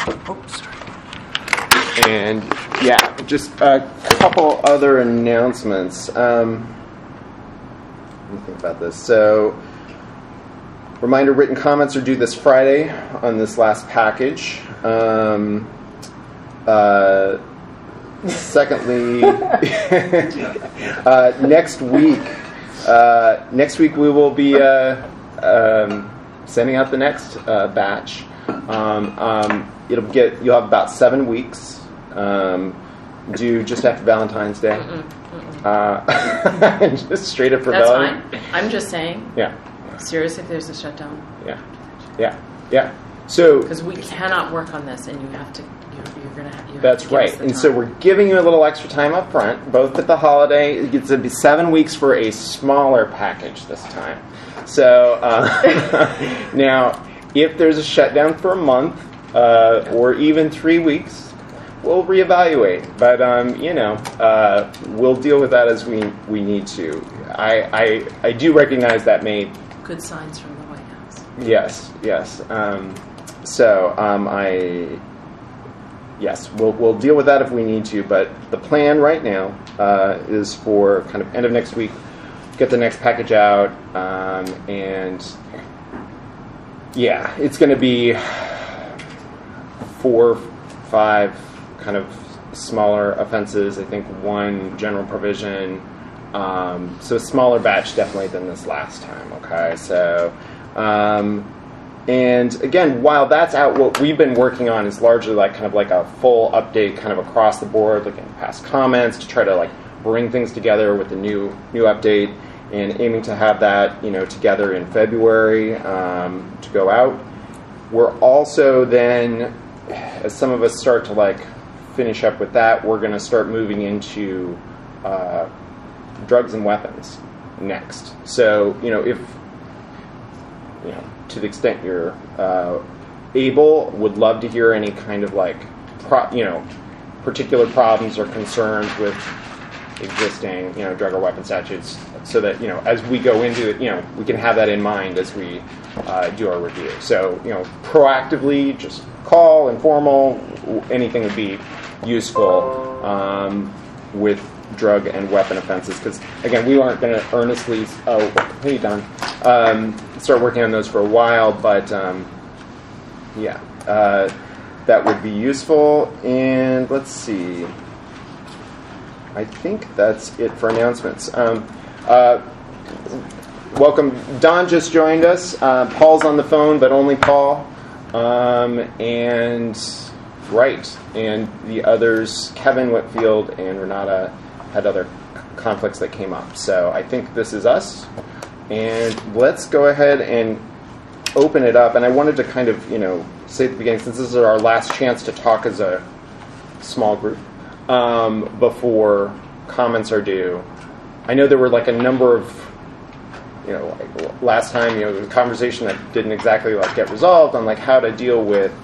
Oh, sorry. And yeah, just a couple other announcements. Let me think about this. So, reminder: written comments are due this Friday on this last package. Secondly, next week we will be sending out the next batch. You'll have about 7 weeks due just after Valentine's Day. Just straight up for That's Valentine's. fine. I'm just saying. Yeah. Seriously, if there's a shutdown. Yeah. So because we cannot work on this, and you have to. You're gonna. You have that's to give us right. the And time. so we're giving you a little extra time up front, both at the holiday. It's going to be 7 weeks for a smaller package this time. So now, if there's a shutdown for a month or even 3 weeks, we'll reevaluate. But we'll deal with that as we need to. I do recognize that may. Good signs from the White House. Yes. Yes, we'll deal with that if we need to, but the plan right now is for kind of end of next week, get the next package out, and yeah, it's going to be 4, 5 kind of smaller offenses. I think 1 general provision. So a smaller batch definitely than this last time. Okay, so. And again, while that's out, what we've been working on is largely like a full update kind of across the board, looking at past comments to try to like bring things together with the new update, and aiming to have that together in February to go out. We're also then, as some of us start to like finish up with that, we're going to start moving into drugs and weapons next. So if to the extent you're able, would love to hear any kind of like, particular problems or concerns with existing, drug or weapon statutes, so that as we go into it, we can have that in mind as we do our review. So proactively, just call, informal, anything would be useful with drug and weapon offenses, because again, we aren't going to earnestly hey Don start working on those for a while, but that would be useful. And let's see, I think that's it for announcements. Welcome, Don just joined us. Paul's on the phone, but only Paul, and the others, Kevin Whitfield and Renata, had other conflicts that came up. So I think this is us. And let's go ahead and open it up. And I wanted to kind of, say at the beginning, since this is our last chance to talk as a small group before comments are due. I know there were like a number of, last time, the conversation that didn't exactly like get resolved on like how to deal with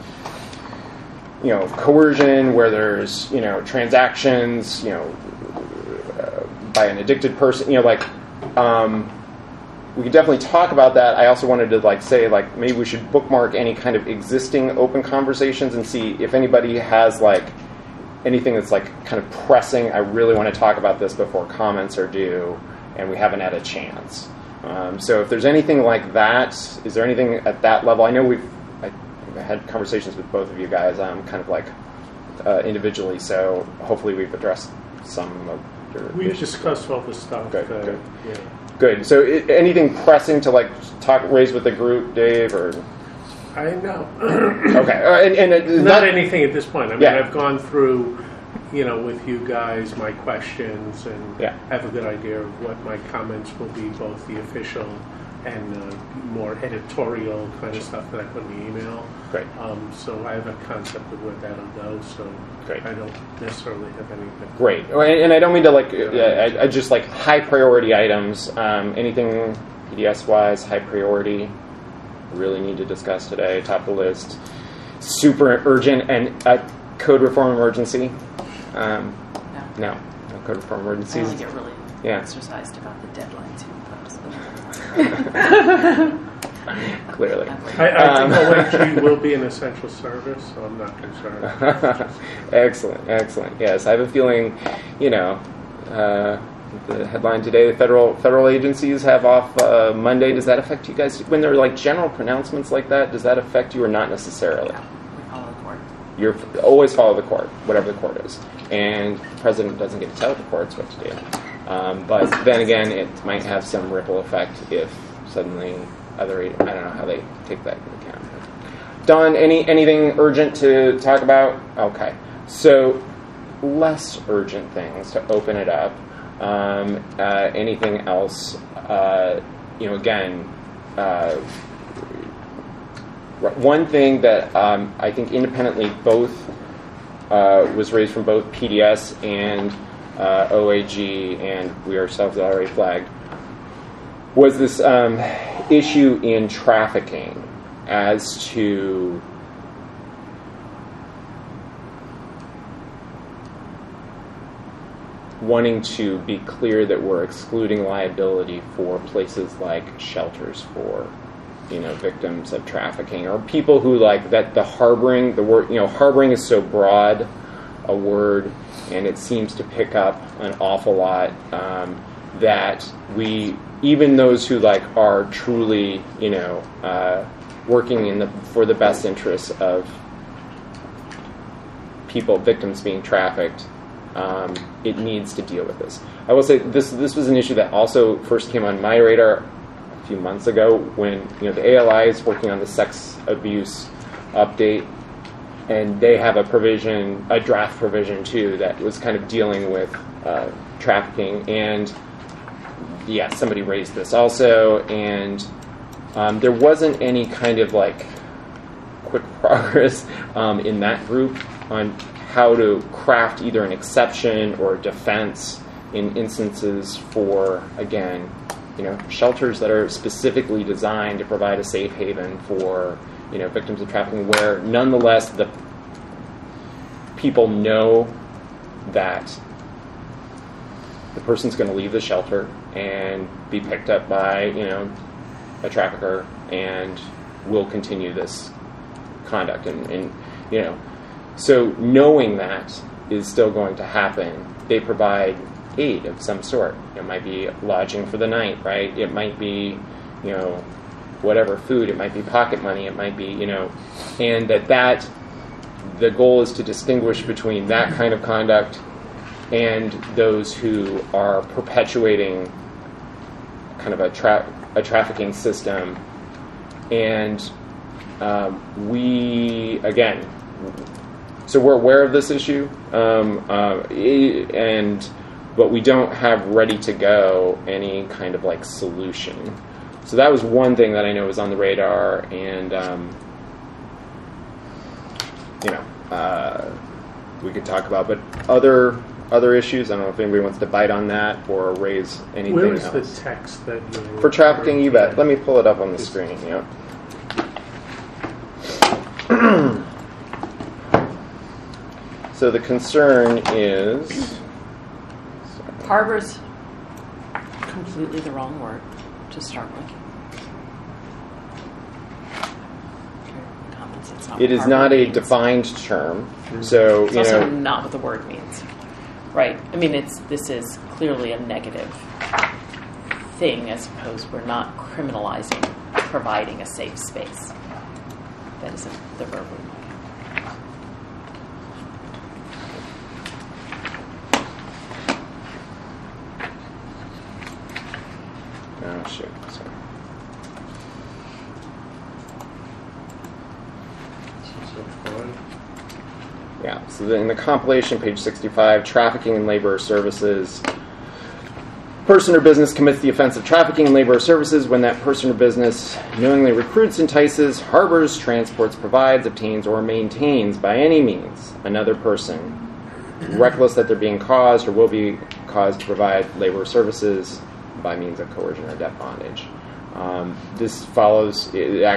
coercion where there's, transactions, by an addicted person, we could definitely talk about that. I also wanted to say maybe we should bookmark any kind of existing open conversations and see if anybody has anything that's kind of pressing. I really want to talk about this before comments are due, and we haven't had a chance. So if there's anything like that, is there anything at that level? I know I had conversations with both of you guys, kind of individually. So hopefully we've addressed some of. We've discussed all this stuff. Good. Yeah. Good. So anything pressing to raise with the group, Dave, or? I know. Okay. And not anything at this point. I mean, Yeah. I've gone through, with you guys, my questions, and have a good idea of what my comments will be, both the official and more editorial kind of stuff that I put in the email. Great. So I have a concept of where that'll go. So Great. I don't necessarily have anything. Great. And I don't mean to I just high priority items. Anything PDS wise, high priority. Really need to discuss today. Top of the list. Super urgent and code reform emergency. No code reform I emergencies. only get really exercised about the deadlines you impose. Clearly. I think OAG will be an essential service, so I'm not concerned. Excellent. Yes, I have a feeling, the headline today, the federal agencies have off Monday. Does that affect you guys? When there are like general pronouncements like that, does that affect you or not necessarily? Yeah, we follow the court. You always follow the court, whatever the court is. And the president doesn't get to tell the courts what to do. But then again, it might have some ripple effect if suddenly I don't know how they take that into account. Don, anything urgent to talk about? Okay. So less urgent things to open it up. Anything else? Again, one thing that I think independently both was raised from both PDS and OAG, and we ourselves already flagged, was this issue in trafficking as to wanting to be clear that we're excluding liability for places like shelters for, victims of trafficking, or people who like that the harboring, the word, harboring is so broad a word, and it seems to pick up an awful lot, that even those who are truly, working for the best interests of people, victims being trafficked, it needs to deal with this. I will say this was an issue that also first came on my radar a few months ago when the ALI is working on the sex abuse update, and they have a draft provision too that was kind of dealing with trafficking, and somebody raised this also, and there wasn't any kind of quick progress in that group on how to craft either an exception or a defense in instances for, again, shelters that are specifically designed to provide a safe haven for, victims of trafficking, where nonetheless the people know that the person's going to leave the shelter and be picked up by, a trafficker and will continue this conduct. And so knowing that is still going to happen, they provide aid of some sort. It might be lodging for the night, right? It might be, whatever, food. It might be pocket money. It might be, and that the goal is to distinguish between that kind of conduct and those who are perpetuating kind of a trafficking system. And so we're aware of this issue, but we don't have ready to go any kind of solution. So that was one thing that I know was on the radar, and we could talk about. But other issues, I don't know if anybody wants to bite on that or raise anything else. Where is the text that you're for trafficking? You bet. Let me pull it up on the screen. Yeah. So the concern is harbor's completely the wrong word to start with. It is not a defined term, so it's also not what the word means, right? I mean, this is clearly a negative thing, as opposed we're not criminalizing providing a safe space. That isn't the verb we want. Oh shit! Sorry. Yeah, so in the compilation, page 65, trafficking in labor or services. Person or business commits the offense of trafficking in labor or services when that person or business knowingly recruits, entices, harbors, transports, provides, obtains, or maintains by any means another person, reckless that they're being caused or will be caused to provide labor or services by means of coercion or debt bondage. This follows,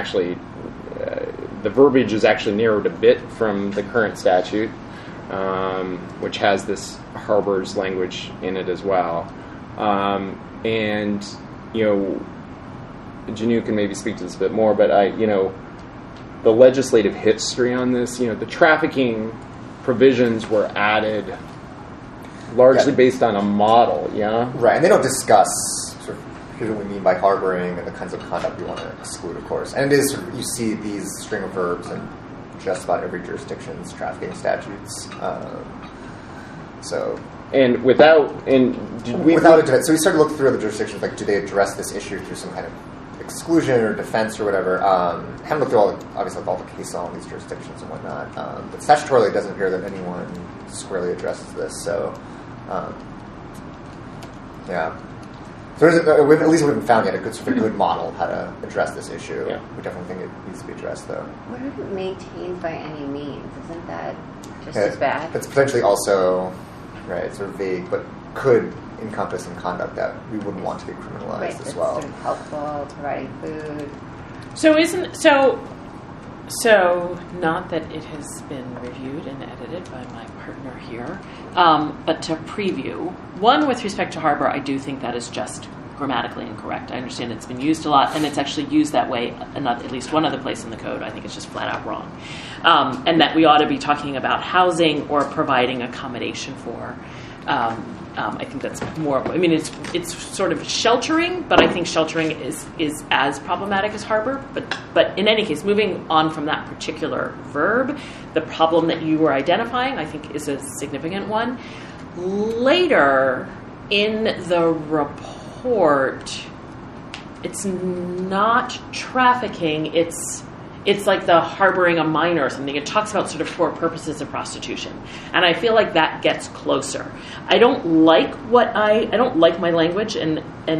the verbiage is actually narrowed a bit from the current statute, which has this harbors language in it as well. And, Janu can maybe speak to this a bit more, but the legislative history on this, the trafficking provisions were added largely based on a model, Right, and they don't discuss sort of here's what we mean by harboring and the kinds of conduct we want to exclude, of course. And it is sort of, you see these string of verbs in just about every jurisdiction's trafficking statutes. So without a defense. So we started looking through other jurisdictions, like do they address this issue through some kind of exclusion or defense or whatever. Haven't looked through all the case law in these jurisdictions and whatnot. But statutorily, it doesn't appear that anyone squarely addresses this. So, yeah. So at least we haven't found yet a good model of how to address this issue. Yeah. We definitely think it needs to be addressed, though. What about maintained by any means? Isn't that just as bad? It's potentially also, right, sort of vague, but could encompass some conduct that we wouldn't want to be criminalized as well. Sort of helpful, providing food. So not that it has been reviewed and edited by my partner here, but to preview, one with respect to harbor, I do think that is just grammatically incorrect. I understand it's been used a lot, and it's actually used that way in at least one other place in the code. I think it's just flat out wrong. And that we ought to be talking about housing or providing accommodation for. I think that's more. I mean, it's sort of sheltering, but I think sheltering is as problematic as harbor. But in any case, moving on from that particular verb, the problem that you were identifying, I think, is a significant one. Later in the report, it's not trafficking. It's like the harboring a minor or something. It talks about sort of for purposes of prostitution. And I feel like that gets closer. I don't like my language, and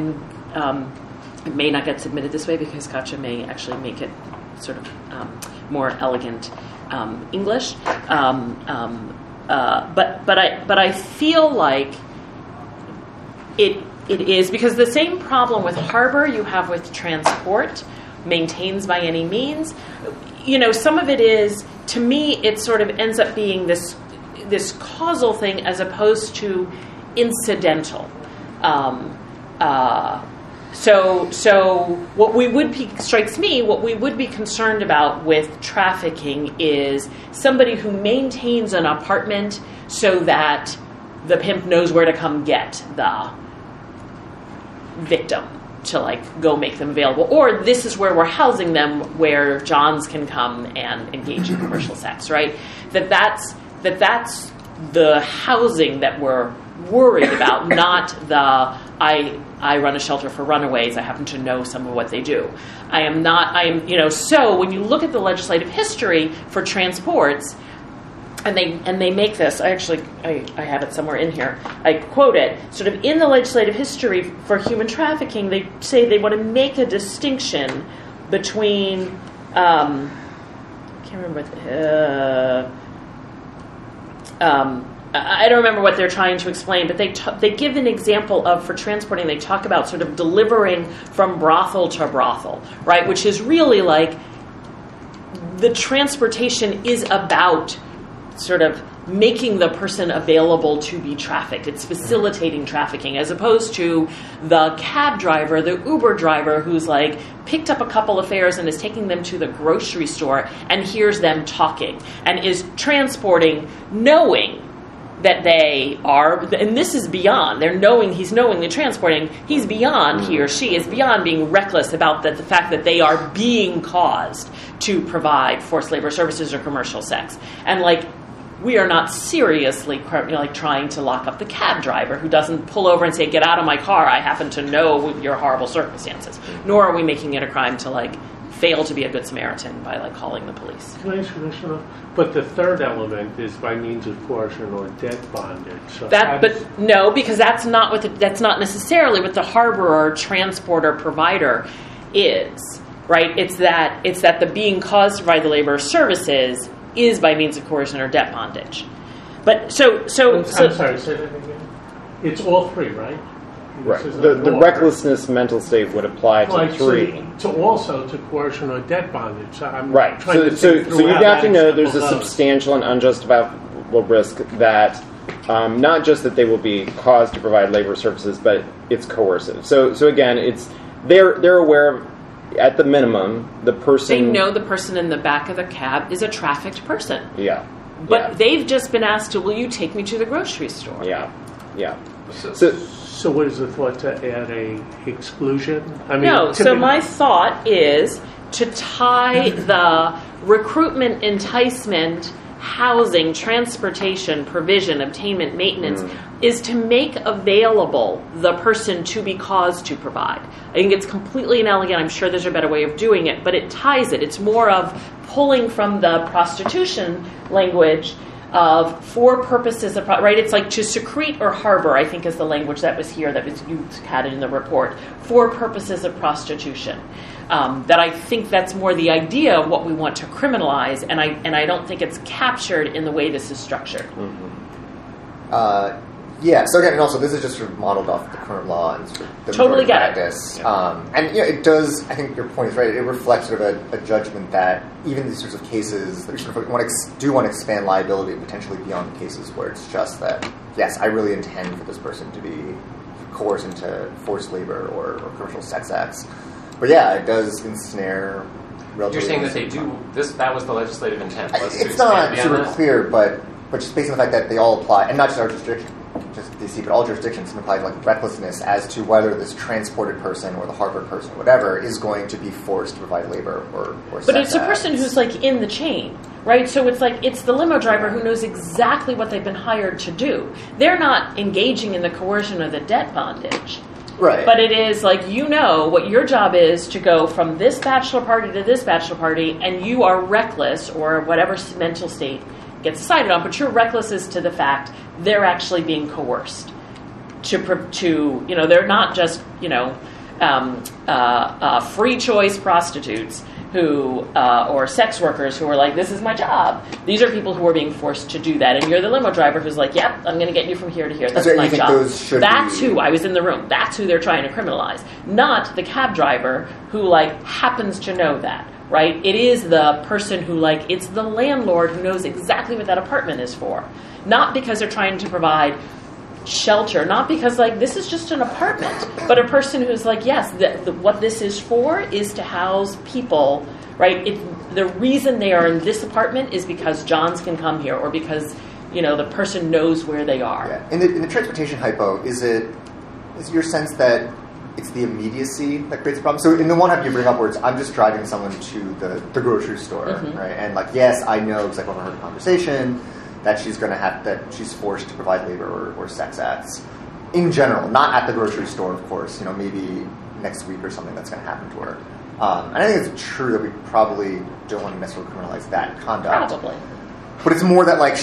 it may not get submitted this way because Katja may actually make it sort of more elegant English. But I feel like it is, because the same problem with harbor you have with transport, maintains by any means. Some of it is, to me, it sort of ends up being this causal thing as opposed to incidental. So what we would be, strikes me, what we would be concerned about with trafficking is somebody who maintains an apartment so that the pimp knows where to come get the victim to go make them available, or this is where we're housing them, where Johns can come and engage in commercial sex, right? That's the housing that we're worried about, not the I run a shelter for runaways. I happen to know some of what they do. So when you look at the legislative history for transports, and they make this, I have it somewhere in here. I quote it, sort of in the legislative history for human trafficking, they say they want to make a distinction between, I can't remember, I don't remember what they're trying to explain, but they give an example of, for transporting, they talk about sort of delivering from brothel to brothel, right? Which is really like, the transportation is about sort of making the person available to be trafficked. It's facilitating trafficking, as opposed to the cab driver, the Uber driver, who's picked up a couple of fares and is taking them to the grocery store and hears them talking and is transporting, knowing that they are, and this is beyond, he's knowingly transporting, he's beyond, he or she is beyond being reckless about the fact that they are being caused to provide forced labor services or commercial sex. And we are not seriously trying to lock up the cab driver who doesn't pull over and say, get out of my car, I happen to know your horrible circumstances. Nor are we making it a crime to fail to be a good Samaritan by calling the police. Can I ask you a question? But the third element is by means of coercion or debt bondage. So no, because that's not necessarily what the harborer, transporter, provider is, right? It's that the being caused to provide the labor services is by means of coercion or debt bondage. But I'm sorry, say that again. It's all three, right? Right. The recklessness mental state would apply to three. To coercion or debt bondage. So right. So you'd have to know there's a substantial and unjustifiable risk that not just that they will be caused to provide labor services, but it's coercive. So again, they're aware of at the minimum, the person... They know the person in the back of the cab is a trafficked person. Yeah. But they've just been asked to, will you take me to the grocery store? Yeah. So what is the thought to add a exclusion? I mean, no, so my thought is to tie the recruitment, enticement, housing, transportation, provision, obtainment, maintenance, is to make available the person to be caused to provide. I think it's completely inelegant. I'm sure there's a better way of doing it, but it ties it. It's more of pulling from the prostitution language of for purposes of, right? It's like to secrete or harbor, I think is the language that was here, that was, you had it in the report, for purposes of prostitution. That I think that's more the idea of what we want to criminalize, and I don't think it's captured in the way this is structured. Yeah, so again, and also this is just sort of modeled off the current law and sort of the Totally got practice. it. And it does, I think your point is right, it reflects sort of a judgment that even these sorts of cases that sort of want to expand liability potentially beyond the cases where it's just that, yes, I really intend for this person to be coerced into forced labor or commercial sex acts. But yeah, it does ensnare relatively... You're saying that they do, that was the legislative intent. It's not super clear, but just based on the fact that they all apply, and not just our jurisdiction, just DC, but all jurisdictions can apply like recklessness as to whether this transported person or the harbored person, whatever, is going to be forced to provide labor or But it's a person who's like in the chain, right? So it's like it's the limo driver who knows exactly what they've been hired to do. They're not engaging in the coercion or the debt bondage. Right. But it is like, you know what your job is to go from this bachelor party to this bachelor party, and you are reckless, or whatever mental state gets decided on, but you're reckless as to the fact they're actually being coerced to you know, they're not just, you know, free choice prostitutes who or sex workers who are like, this is my job. These are people who are being forced to do that, and you're the limo driver who's like, yep, I'm going to get you from here to here. That's my job. That's who I was in the room. That's who they're trying to criminalize, not the cab driver who like happens to know that. Right? It is the person who, like, it's the landlord who knows exactly what that apartment is for. Not because they're trying to provide shelter, not because, like, this is just an apartment, but a person who's like, yes, what this is for is to house people, right? The reason they are in this apartment is because Johns can come here, or because, you know, the person knows where they are. Yeah. In the transportation hypo, is your sense that it's the immediacy that creates a problem? So in the one hypo you bring up where it's, I'm just driving someone to the grocery store, right? And like, yes, I know, because I've overheard a conversation, that she's going to that she's forced to provide labor or sex acts. In general, not at the grocery store, of course, you know, maybe next week or something that's going to happen to her. And I think it's true that we probably don't want to necessarily criminalize that conduct. Probably. But it's more that like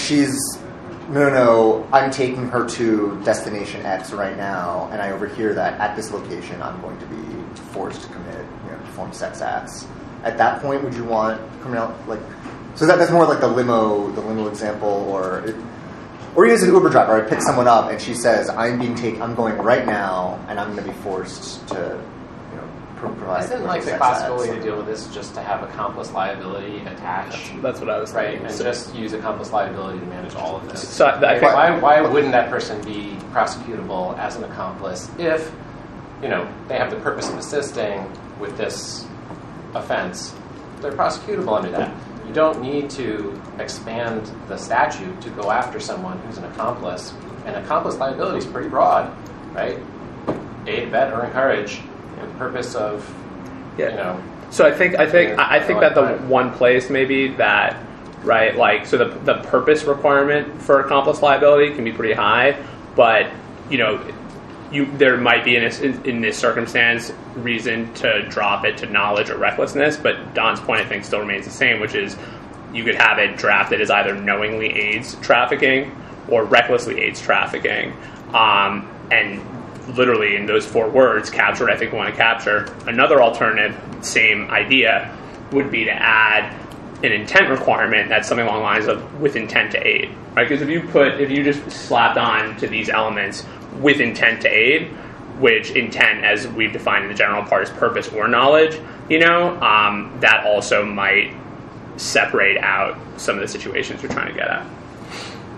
no, I'm taking her to destination X right now, and I overhear that at this location I'm going to be forced to perform sex acts. At that point, would you want criminal, like, so that's more like the limo example, or even as an Uber driver, I pick someone up and she says, I'm going right now, and I'm going to be forced to provide. Isn't like the classical way to deal with this just to have accomplice liability attached? That's what I was thinking. Right, and just use accomplice liability to manage all of this. So why wouldn't that person be prosecutable as an accomplice if, you know, they have the purpose of assisting with this offense? They're prosecutable under that. You don't need to expand the statute to go after someone who's an accomplice. And accomplice liability is pretty broad, right? Aid, abet, or encourage. The purpose of, you know. So I think that the one place maybe that, right, like, so the purpose requirement for accomplice liability can be pretty high, but, you know, there might be in this circumstance reason to drop it to knowledge or recklessness, but Don's point I think still remains the same, which is you could have it drafted as either knowingly aids trafficking or recklessly aids trafficking, and literally in those 4 words, capture what I think we want to capture. Another alternative, same idea, would be to add an intent requirement that's something along the lines of with intent to aid, right? Because if you just slapped on to these elements with intent to aid, which intent, as we've defined in the general part, is purpose or knowledge, you know, that also might separate out some of the situations we're trying to get at.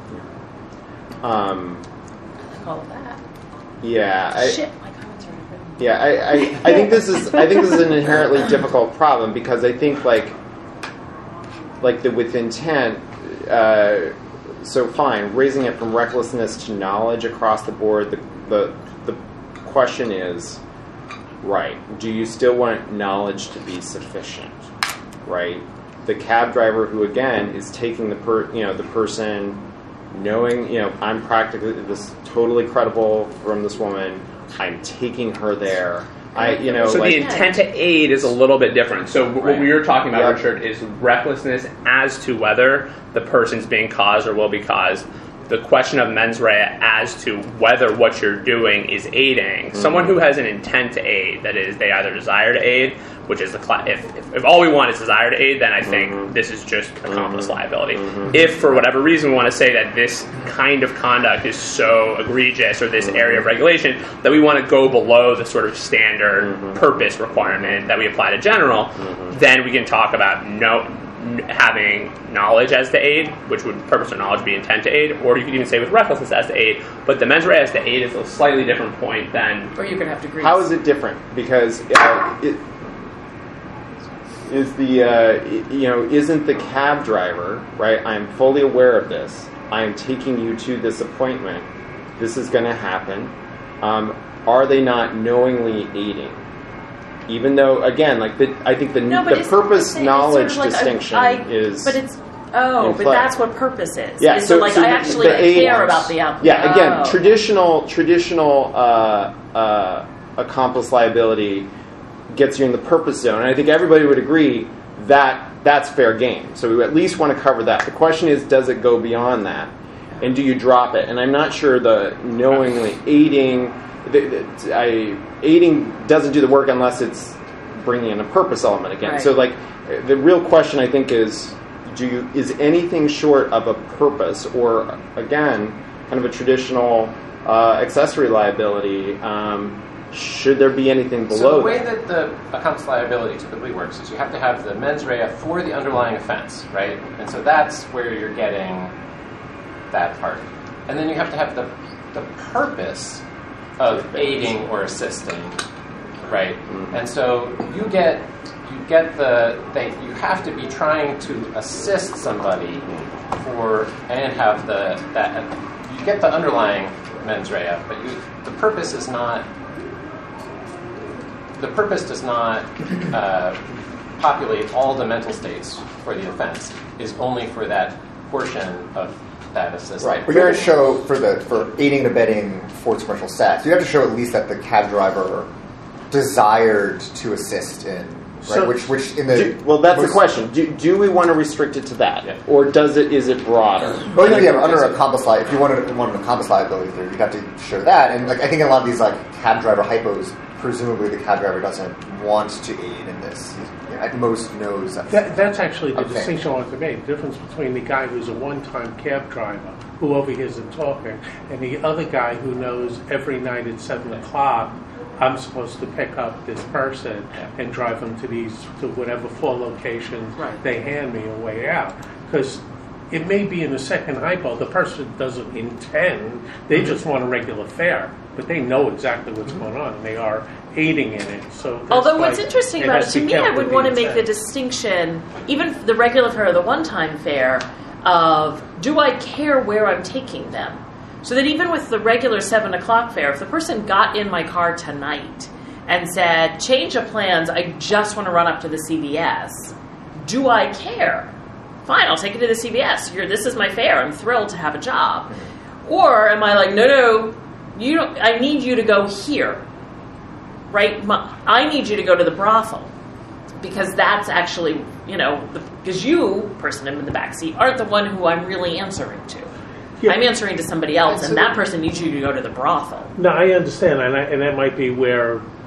All of that. Yeah. Shit, my comments are Yeah, I think this is an inherently difficult problem because I think like with intent. So fine, raising it from recklessness to knowledge across the board. The question is, right? Do you still want knowledge to be sufficient? Right? The cab driver who again is taking the person knowing I'm practically this totally credible from this woman. I'm taking her there. So the intent to aid is a little bit different. So what we were talking about, Richard, is recklessness as to whether the person's being caused or will be caused. The question of mens rea as to whether what you're doing is aiding. Mm-hmm. Someone who has an intent to aid, that is, they either desire to aid, which is if all we want is desire to aid, then I think this is just accomplice liability. Mm-hmm. If for whatever reason we want to say that this kind of conduct is so egregious or this area of regulation that we want to go below the sort of standard purpose requirement that we apply to general, then we can talk about having knowledge as to aid, which would purpose or knowledge be intent to aid, or you could even say with recklessness as to aid. But the mens rea as to aid is a slightly different point than. Or you could have degrees. How is it different? Because isn't the cab driver right? I am fully aware of this. I am taking you to this appointment. This is going to happen. Are they not knowingly aiding? Even though, again, I think the purpose knowledge sort of distinction is. But it's but that's what purpose is. Yeah, so I actually care about the outcome. Yeah, again, traditional accomplice liability gets you in the purpose zone, and I think everybody would agree that that's fair game. So we at least want to cover that. The question is, does it go beyond that, and do you drop it? And I'm not sure the knowingly aiding. Aiding doesn't do the work unless it's bringing in a purpose element again. Right. So, the real question I think is anything short of a purpose, or again, kind of a traditional accessory liability? Should there be anything below? So the way that the accomplice liability typically works is you have to have the mens rea for the underlying offense, right? And so that's where you're getting that part, and then you have to have the purpose of aiding or assisting, right? Mm-hmm. And so you have to be trying to assist somebody and have you get the underlying mens rea, but the purpose does not populate all the mental states for the offense. Is only for that portion of that assistance. Right, but you have to show for aiding and abetting forced commercial sex, you have to show at least that the cab driver desired to assist in, right? So, which in the that's the question. Do we want to restrict it to that, or is it broader? Well, under accomplice liability, if you want an accomplice liability theory, you have to show that. And I think in a lot of these cab driver hypos, presumably the cab driver doesn't want to aid in this. At most knows that's actually the distinction I want to make. The difference between the guy who's a one-time cab driver who overhears them talking and the other guy who knows every night at 7 o'clock I'm supposed to pick up this person and drive them to whatever 4 locations they hand me on way out. Because it may be in the second hypo the person doesn't intend, they just want a regular fare, but they know exactly what's going on and they are aiding in it. So although what's interesting about it, to me, I would want to make the distinction, even the regular fare or the one-time fare, of do I care where I'm taking them? So that even with the regular 7 o'clock fare, if the person got in my car tonight and said, change of plans, I just want to run up to the CVS, do I care? Fine, I'll take you to the CVS. This is my fare. I'm thrilled to have a job. Or am I like, no, you don't. I need you to go here. Right? I need you to go to the brothel because that's actually, because you, person in the backseat, aren't the one who I'm really answering to. Yeah. I'm answering to somebody else, and that person needs you to go to the brothel. No, I understand, and that might be where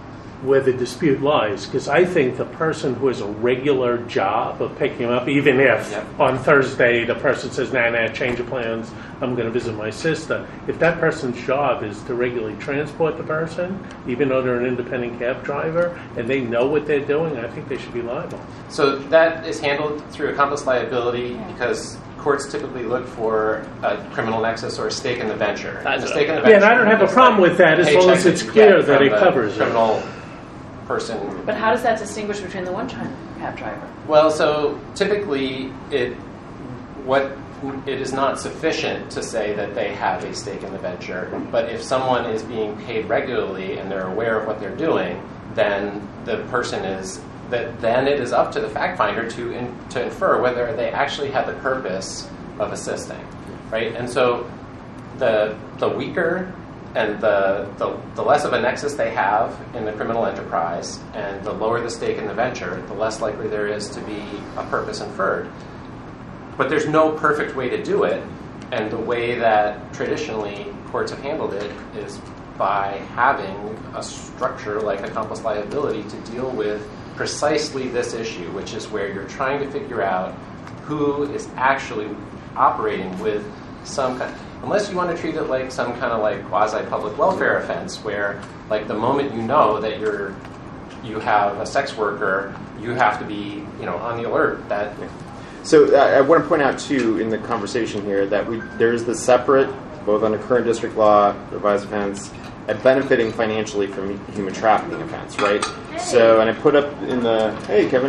where the dispute lies, because I think the person who has a regular job of picking him up, even if on Thursday the person says, nah, change of plans, I'm going to visit my sister, if that person's job is to regularly transport the person, even though they're an independent cab driver, and they know what they're doing, I think they should be liable. So that is handled through accomplice liability because courts typically look for a criminal nexus or a stake in the venture. And I don't have a problem with that as long as it's clear that it covers criminal person. But how does that distinguish between the one-time cab driver? Well, so typically it is not sufficient to say that they have a stake in the venture, but if someone is being paid regularly and they're aware of what they're doing, then the person is then it is up to the fact finder to infer whether they actually have the purpose of assisting, right? And so the weaker and the less of a nexus they have in the criminal enterprise, and the lower the stake in the venture, the less likely there is to be a purpose inferred. But there's no perfect way to do it, and the way that traditionally courts have handled it is by having a structure like accomplice liability to deal with precisely this issue, which is where you're trying to figure out who is actually operating with some kind. Unless you want to treat it like some kind of like quasi-public welfare offense, where like the moment you know that you have a sex worker, you have to be on the alert. That. So I want to point out too in the conversation here that there is the separate, both under current district law, revised offense, and benefiting financially from human trafficking offense, right? Hey. So, and I put up in the hey Kevin.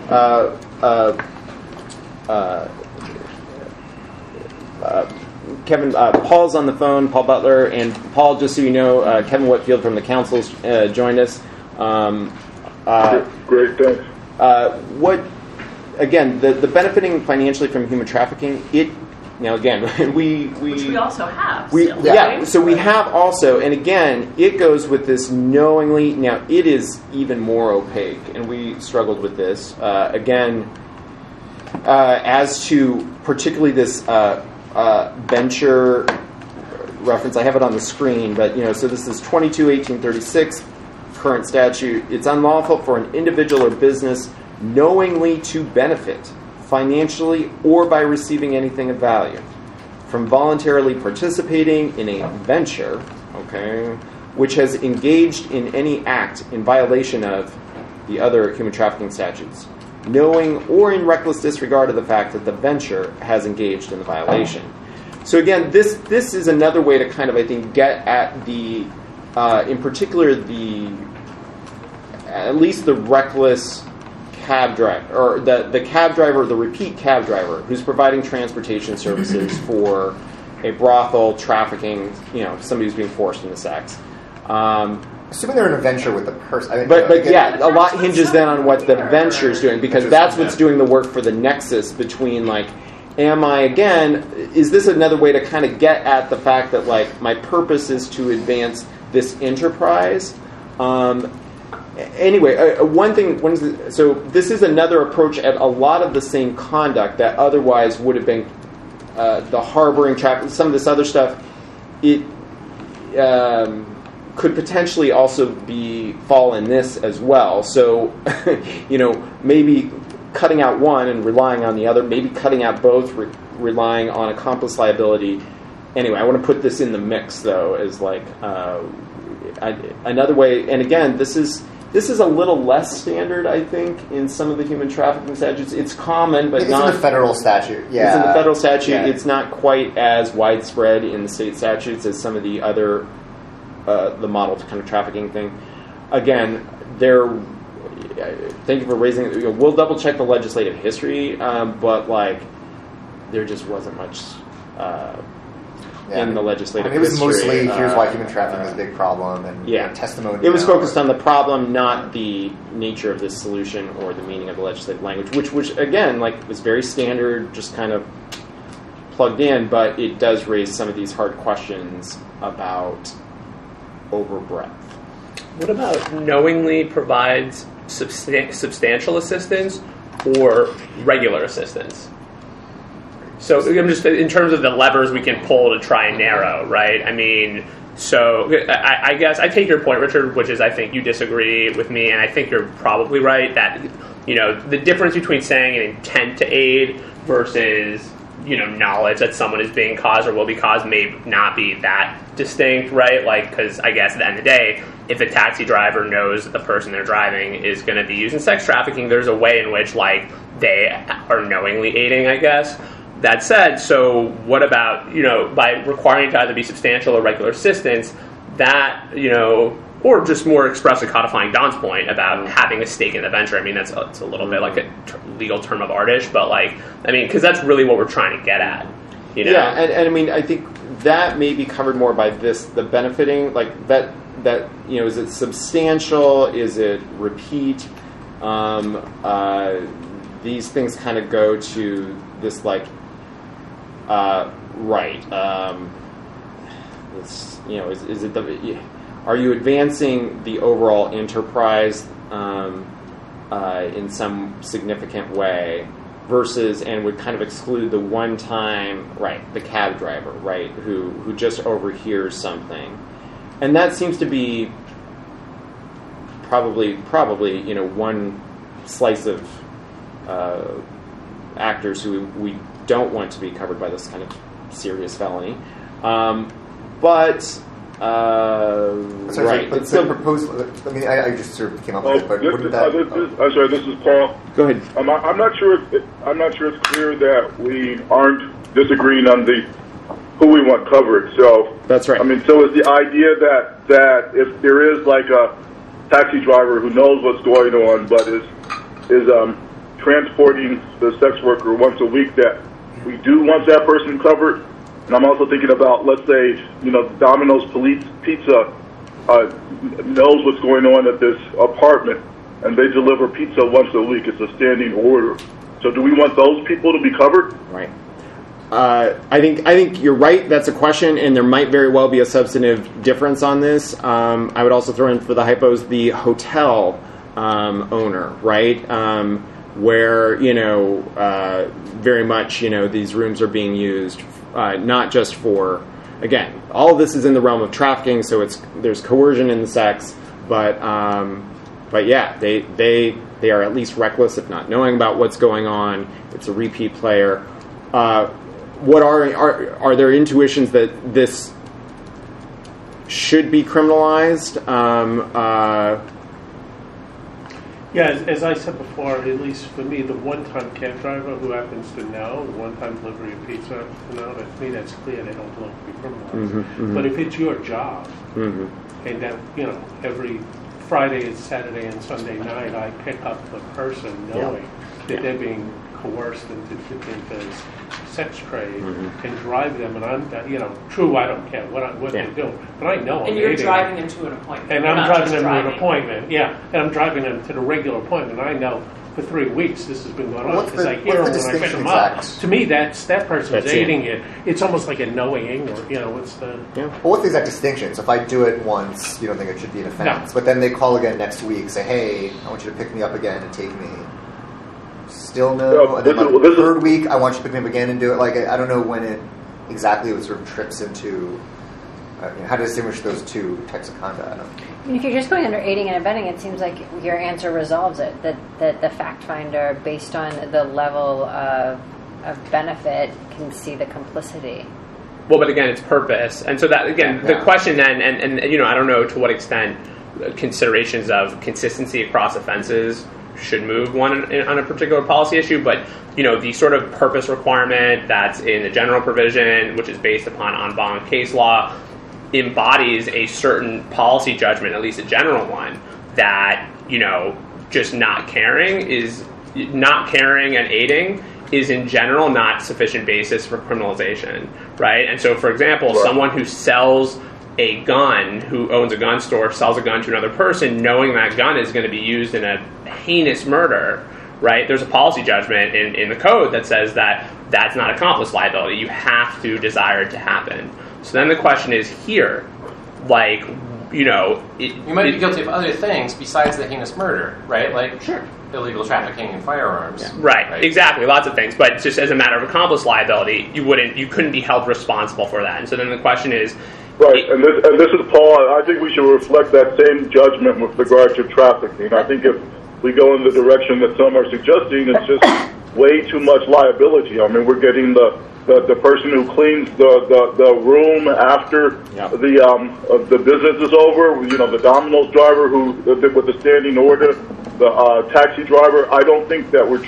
Kevin, Paul's on the phone, Paul Butler, and Paul, just so you know, Kevin Whitfield from the council's joined us. Great, thanks. Again, the benefiting financially from human trafficking, again, which we also have. So we have also, and again, it goes with this knowingly. Now, it is even more opaque, and we struggled with this. As to particularly this venture reference, I have it on the screen, but so this is 22-1836, current statute. It's unlawful for an individual or business knowingly to benefit financially or by receiving anything of value from voluntarily participating in a venture, which has engaged in any act in violation of the other human trafficking statutes, knowing or in reckless disregard of the fact that the venture has engaged in the violation. So again, this is another way to kind of, I think, get at the, in particular, at least the reckless cab driver, or the cab driver, the repeat cab driver, who's providing transportation services for a brothel, trafficking, somebody who's being forced into sex. Assuming they're in a venture with the person. But a lot hinges then on what the venture is doing, because that's what's doing the work for the nexus between, is this another way to kind of get at the fact that, my purpose is to advance this enterprise? Anyway, so this is another approach at a lot of the same conduct that otherwise would have been the harboring traffic, some of this other stuff. It could potentially also fall in this as well. So, maybe cutting out one and relying on the other, maybe cutting out both, relying on accomplice liability. Anyway, I want to put this in the mix, though, as another way. And again, this is a little less standard, I think, in some of the human trafficking statutes. It's common, but not... It's in the federal statute, yeah. It's in the federal statute. Yeah. It's not quite as widespread in the state statutes as some of the other, the model kind of trafficking thing. Again, thank you for raising it. We'll double-check the legislative history, but, there just wasn't much... in the legislative history. It was mostly, here's why human trafficking is a big problem, and testimony. It was focused on the problem, not the nature of this solution or the meaning of the legislative language, which again, was very standard, just kind of plugged in, but it does raise some of these hard questions about overbreadth. What about knowingly provides substantial assistance or regular assistance? So I'm just in terms of the levers we can pull to try and narrow, right? I mean, So I guess I take your point, Richard, which is I think you disagree with me, and I think you're probably right that, the difference between saying an intent to aid versus, knowledge that someone is being caused or will be caused may not be that distinct, right? Like, because I guess at the end of the day, if a taxi driver knows that the person they're driving is going to be used in sex trafficking, there's a way in which, like, they are knowingly aiding, I guess. That said, so what about, by requiring it to either be substantial or regular assistance, that, or just more expressly codifying Don's point about having a stake in the venture. I mean, it's a little bit like a legal term of artish, but because that's really what we're trying to get at. Yeah, and I mean, I think that may be covered more by the benefiting, like that is it substantial? Is it repeat? These things kind of go to this, like, right. Is it are you advancing the overall enterprise in some significant way versus, and would kind of exclude the one time, right, the cab driver, right, who just overhears something. And that seems to be probably one slice of actors who we don't want to be covered by this kind of serious felony. Right. But so proposed. I mean, I just sort of came up with it. But wouldn't that? I'm sorry. This is Paul. Go ahead. I'm not sure. I'm not sure it's clear that we aren't disagreeing on who we want covered. So that's right. I mean, so is the idea that if there is like a taxi driver who knows what's going on, but is transporting the sex worker once a week, that we do want that person covered? And I'm also thinking about, let's say, Domino's Pizza knows what's going on at this apartment, and they deliver pizza once a week. It's a standing order. So do we want those people to be covered? Right. I think you're right. That's a question, and there might very well be a substantive difference on this. I would also throw in for the hypos the hotel owner, right? Where very much these rooms are being used. Not just for, again, all of this is in the realm of trafficking, so there's coercion in the sex, but yeah, they are at least reckless, if not knowing about what's going on. It's a repeat player. What are there intuitions that this should be criminalized? Yeah, as I said before, at least for me, the one-time cab driver who happens to know, the one-time delivery of pizza, to me that's clear they don't belong to be criminalized. Mm-hmm. But if it's your job, and that, every Friday and Saturday and Sunday night I pick up the person knowing that they're being coerced into sex trade and drive them, and I'm, true, I don't care what they do, but I know. And you're driving them to an appointment. And I'm driving them to an appointment, and I'm driving them to the regular appointment. I know for 3 weeks this has been going on because I hear them when I pick them up. To me, that person's aiding it. It's almost like a knowing ignorant. What's the? Well, what's the exact distinction? So if I do it once, you don't think it should be an offense, but then they call again next week, say, "Hey, I want you to pick me up again and take me." Still no. And then the third week, I want you to pick me up again and do it. Like, I don't know when it exactly sort of trips into how to distinguish those two types of conduct. I mean, if you're just going under aiding and abetting, it seems like your answer resolves it. That the fact finder, based on the level of benefit, can see the complicity. Well, but again, it's purpose, and so that again, the question then, and I don't know to what extent considerations of consistency across offenses should move one on a particular policy issue, but the sort of purpose requirement that's in the general provision, which is based upon en banc case law, embodies a certain policy judgment, at least a general one, that just not caring and aiding is in general not sufficient basis for criminalization, right? And so, for example, someone who sells a gun, who owns a gun store, sells a gun to another person, knowing that gun is going to be used in a heinous murder, right? There's a policy judgment in the code that says that that's not accomplice liability. You have to desire it to happen. So then the question is here, like, you might be guilty of other things besides the heinous murder, right? Like, illegal trafficking in firearms. Yeah. Right, exactly, lots of things. But just as a matter of accomplice liability, you couldn't be held responsible for that. And so then the question is, Right, and this is Paul. I think we should reflect that same judgment with regard to trafficking. I think if we go in the direction that some are suggesting, it's just way too much liability. I mean, we're getting the person who cleans the room after the business is over. You know, the Domino's driver who with the standing order, the taxi driver. I don't think that we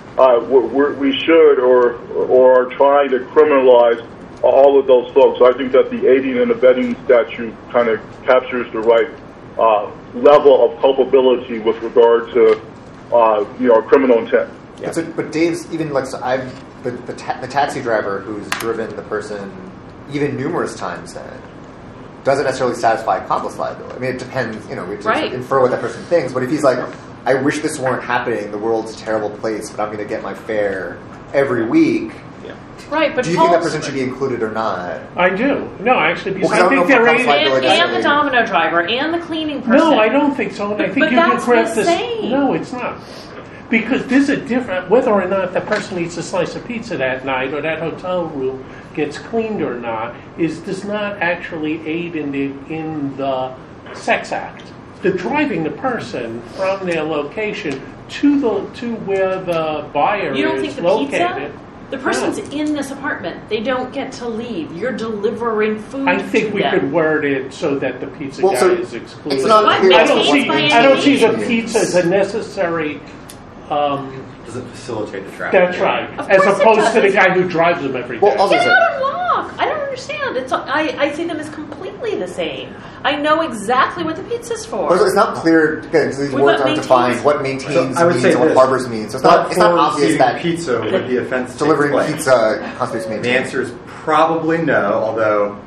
should or are trying to criminalize all of those folks. I think that the aiding and abetting statute kind of captures the right level of culpability with regard to criminal intent. Yeah. But Dave's even like the taxi driver who's driven the person even numerous times then doesn't necessarily satisfy accomplice liability. I mean, it depends. We have to infer what that person thinks. But if he's like, I wish this weren't happening. The world's a terrible place, but I'm going to get my fare every week. Right, but do you think that person should be included or not? I do. No, actually, because I think they're and the domino driver and the cleaning person. No, I don't think so. And I think but you that's can correct the this. same. No, it's not. Because there's a different whether or not the person eats a slice of pizza that night or that hotel room gets cleaned or not does not actually aid in the sex act. The driving the person from their location to where the buyer you don't is think the located. Pizza? The person's in this apartment. They don't get to leave. You're delivering food. I think we them. could word it so that the pizza guy is excluded. It's not clear. I don't see the pizza as a necessary. Does it facilitate the traffic? That's right. As opposed to the guy who drives them every day. Get out and walk. I don't understand. I see them as completely the same. I know exactly what the pizza's for. It's not clear because these words aren't defined. What maintains means and what harbors means. So it's not obvious that pizza would be offense. Delivering pizza constitutes maintaining. The answer is probably no. Although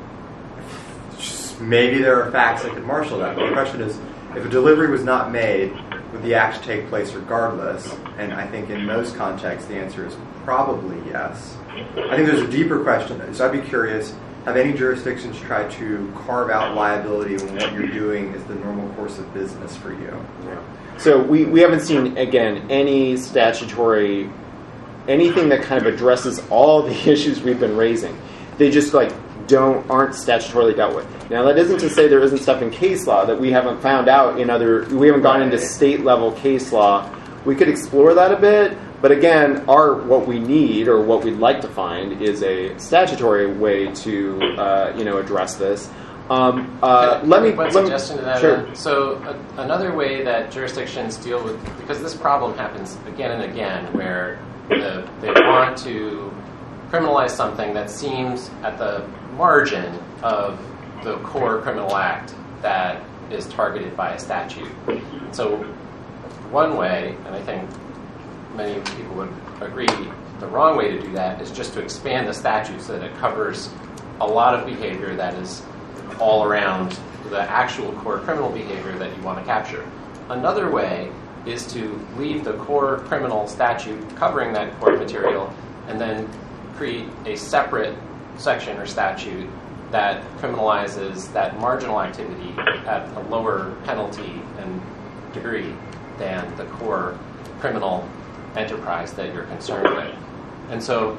maybe there are facts that could marshal that. But the question is, if a delivery was not made, would the act take place regardless? And I think in most contexts the answer is probably yes. I think there's a deeper question. So I'd be curious, have any jurisdictions tried to carve out liability when what you're doing is the normal course of business for you? Yeah. So we haven't seen, again, any statutory, anything that kind of addresses all the issues we've been raising. They just aren't statutorily dealt with. Now, that isn't to say there isn't stuff in case law that we haven't found out we haven't gone into state level case law. We could explore that a bit, but again, what we need or what we'd like to find is a statutory way to address this. Let me suggestion to that. Sure. So another way that jurisdictions deal with, because this problem happens again and again, where they want to criminalize something that seems at the margin of the core criminal act that is targeted by a statute. So one way, and I think many people would agree, the wrong way to do that is just to expand the statute so that it covers a lot of behavior that is all around the actual core criminal behavior that you want to capture. Another way is to leave the core criminal statute covering that core material and then create a separate section or statute that criminalizes that marginal activity at a lower penalty and degree than the core criminal enterprise that you're concerned with. And so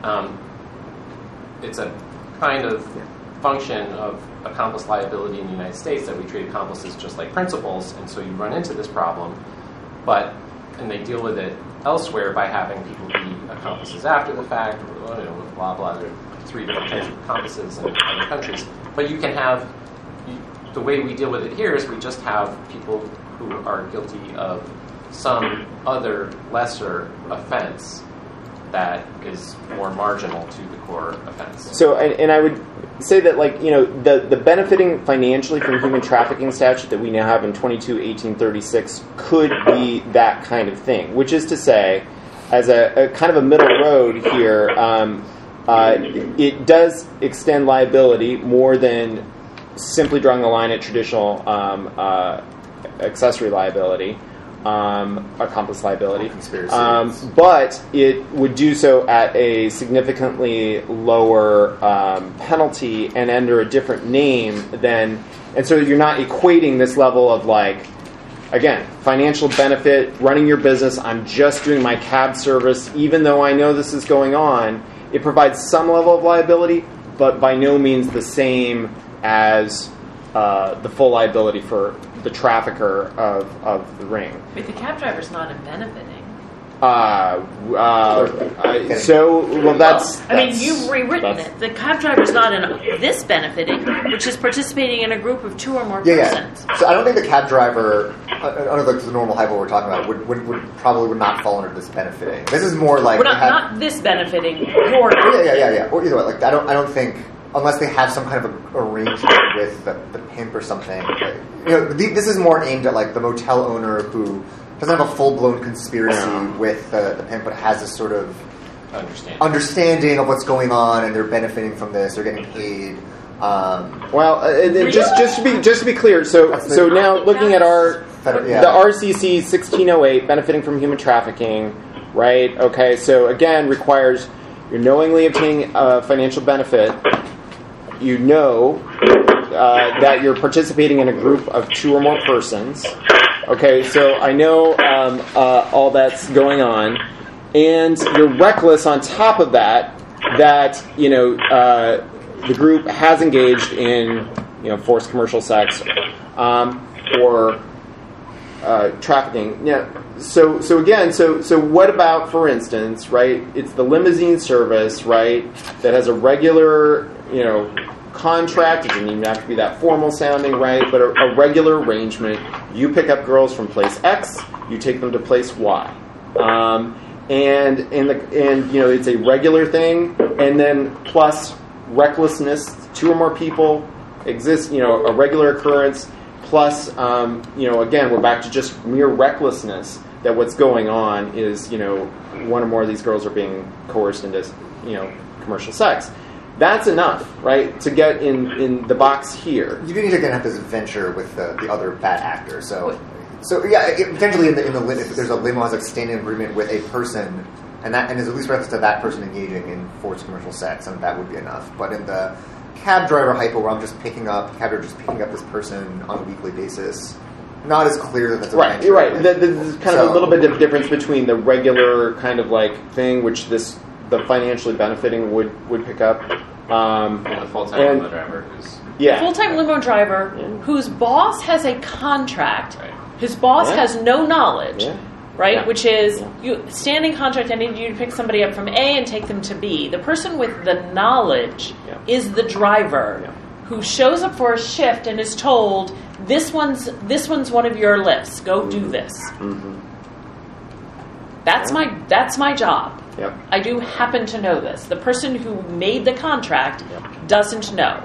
it's a kind of function of accomplice liability in the United States that we treat accomplices just like principals, and so you run into this problem, and they deal with it elsewhere by having people be accomplices after the fact, blah, blah, there are 3 different types of accomplices in other countries. But you can have, the way we deal with it here is we just have people who are guilty of some other lesser offense that is more marginal to the core offense. So, and I would say that, the benefiting financially from human trafficking statute that we now have in 22/1836 could be that kind of thing, which is to say, as a kind of a middle road here, it does extend liability more than simply drawing the line at traditional accessory liability. Accomplice liability, but it would do so at a significantly lower penalty and under a different name than, and so you're not equating this level of again, financial benefit, running your business, I'm just doing my cab service, even though I know this is going on. It provides some level of liability, but by no means the same as the full liability for the trafficker of the ring. But the cab driver's not benefiting. That's. I mean, you've rewritten it. The cab driver's not in this benefiting, which is participating in a group of 2 or more persons. So I don't think the cab driver, under the normal hypo we're talking about, would not fall under this benefiting. This is more like not this benefiting. Or yeah. Or either way, like I don't think unless they have some kind of arrangement with the pimp or something. This is more aimed at like the motel owner who doesn't have a full-blown conspiracy with the pimp, but has this sort of understanding of what's going on, and they're benefiting from this. They're getting paid. Just to be clear, so now looking at the RCC 1608, benefiting from human trafficking, right? Okay, so again, requires you're knowingly obtaining a financial benefit. You know that you're participating in a group of 2 or more persons. Okay, so I know all that's going on, and you're reckless on top of that the group has engaged in forced commercial sex or trafficking. Yeah. So what about, for instance, right? It's the limousine service, right, that has a regular contract. It doesn't even have to be that formal sounding, right? But a regular arrangement. You pick up girls from place X, you take them to place Y, and it's a regular thing. And then plus recklessness, 2 or more people exist. A regular occurrence. Plus, again, we're back to just mere recklessness. That what's going on is 1 or more of these girls are being coerced into commercial sex. That's enough, right, to get in the box here. You do need to have this venture with the other bad actor. So potentially in the if there's a limo has a standing agreement with a person, and is at least reference to that person engaging in forced commercial sex, and that would be enough. But in the cab driver hypo, where I'm just picking up this person on a weekly basis, not as clear that that's a right. You're right. There's kind of a little bit of difference between the regular kind of like thing, which the financially benefiting would pick up. And the full-time limo driver full-time limo driver whose boss has a contract, whose boss has no knowledge, right? Yeah. Which is you standing contract. I need you to pick somebody up from A and take them to B. The person with the knowledge is the driver who shows up for a shift and is told, "This one's one of your lifts. Go do this." Mm-hmm. That's my job. Yep. I do happen to know this. The person who made the contract doesn't know.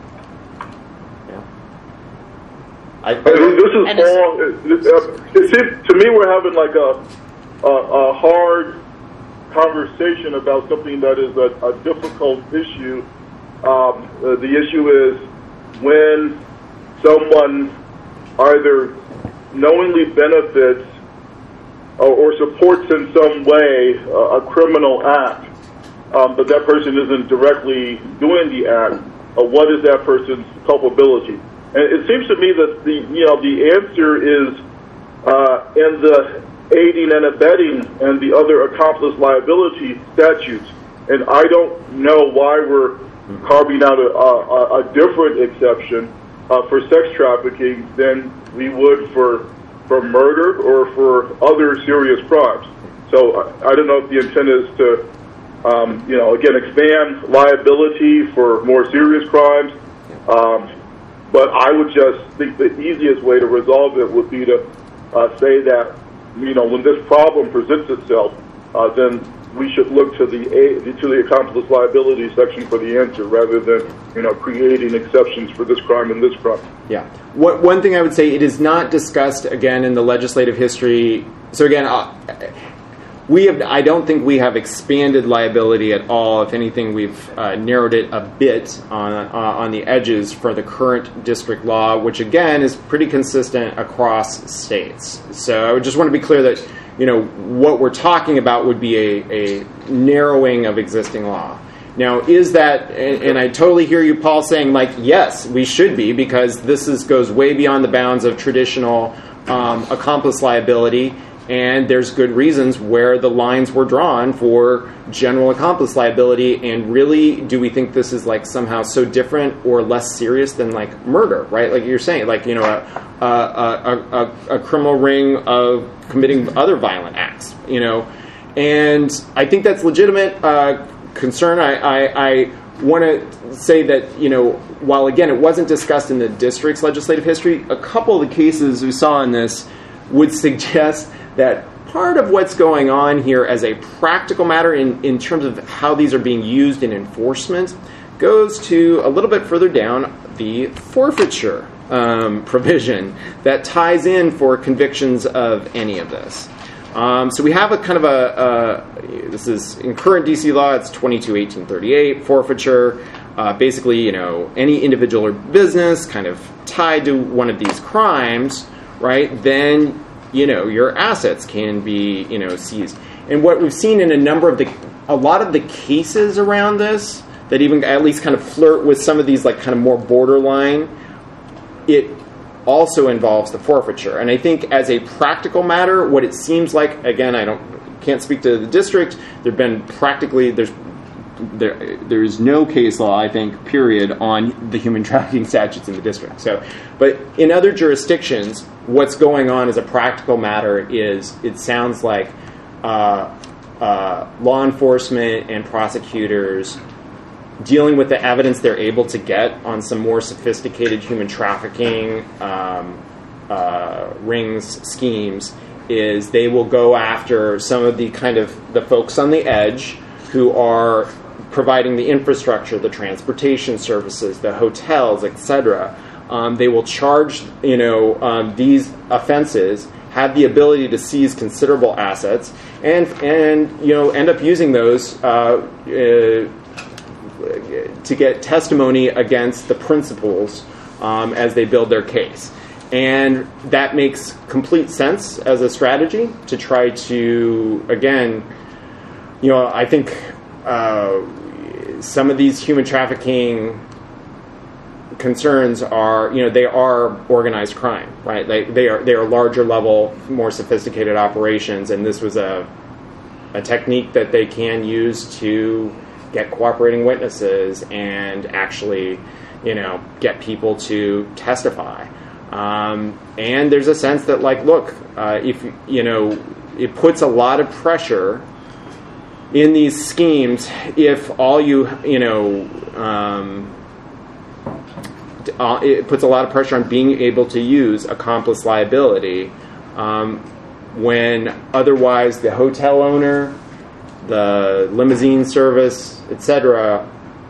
This is all. It seems to me we're having like a hard conversation about something that is a difficult issue. The issue is when someone either knowingly benefits or supports in some way a criminal act, but that person isn't directly doing the act. What is that person's culpability? And it seems to me that the answer is in the aiding and abetting and the other accomplice liability statutes. And I don't know why we're carving out a different exception for sex trafficking than we would for murder or for other serious crimes. So I don't know if the intent is to, again, expand liability for more serious crimes. But I would just think the easiest way to resolve it would be to say that, when this problem presents itself, then we should look to the accomplice liability section for the answer, rather than creating exceptions for this crime and this crime. Yeah. One thing I would say, it is not discussed again in the legislative history. So again, I don't think we have expanded liability at all. If anything, we've narrowed it a bit on the edges for the current district law, which again is pretty consistent across states. So I would just want to be clear that what we're talking about would be a narrowing of existing law. Now, is that, and I totally hear you, Paul, saying yes, we should be, because this goes way beyond the bounds of traditional accomplice liability. And there's good reasons where the lines were drawn for general accomplice liability. And really, do we think this is like somehow so different or less serious than like murder, right? Like you're saying, like, you know, a criminal ring of committing other violent acts, you know. And I think that's legitimate concern. I want to say that, you know, while again it wasn't discussed in the district's legislative history, a couple of the cases we saw in this would suggest that part of what's going on here as a practical matter in terms of how these are being used in enforcement goes to a little bit further down the forfeiture provision that ties in for convictions of any of this. So we have a kind of this is in current DC law, it's 22-1838, forfeiture. Basically, you know, any individual or business kind of tied to one of these crimes, right, then, you know, your assets can be, you know, seized. And what we've seen in a lot of the cases around this that even at least kind of flirt with some of these like kind of more borderline, it also involves the forfeiture. And I think as a practical matter, what it seems like, again, can't speak to the district. There's no case law, I think, period, on the human trafficking statutes in the district. So, but in other jurisdictions, what's going on as a practical matter is it sounds like law enforcement and prosecutors dealing with the evidence they're able to get on some more sophisticated human trafficking rings, schemes, is they will go after some of the kind of the folks on the edge who are providing the infrastructure, the transportation services, the hotels, etc. They will charge, you know, these offenses, have the ability to seize considerable assets, and you know, end up using those to get testimony against the principals as they build their case. And that makes complete sense as a strategy to try to, again, you know, I think some of these human trafficking concerns are, you know, they are organized crime, right? They are larger level, more sophisticated operations, and this was a technique that they can use to get cooperating witnesses and actually, you know, get people to testify. And there's a sense that, like, look, if, you know, it puts a lot of pressure in these schemes if all it puts a lot of pressure on being able to use accomplice liability when otherwise the hotel owner, the limousine service, etc.,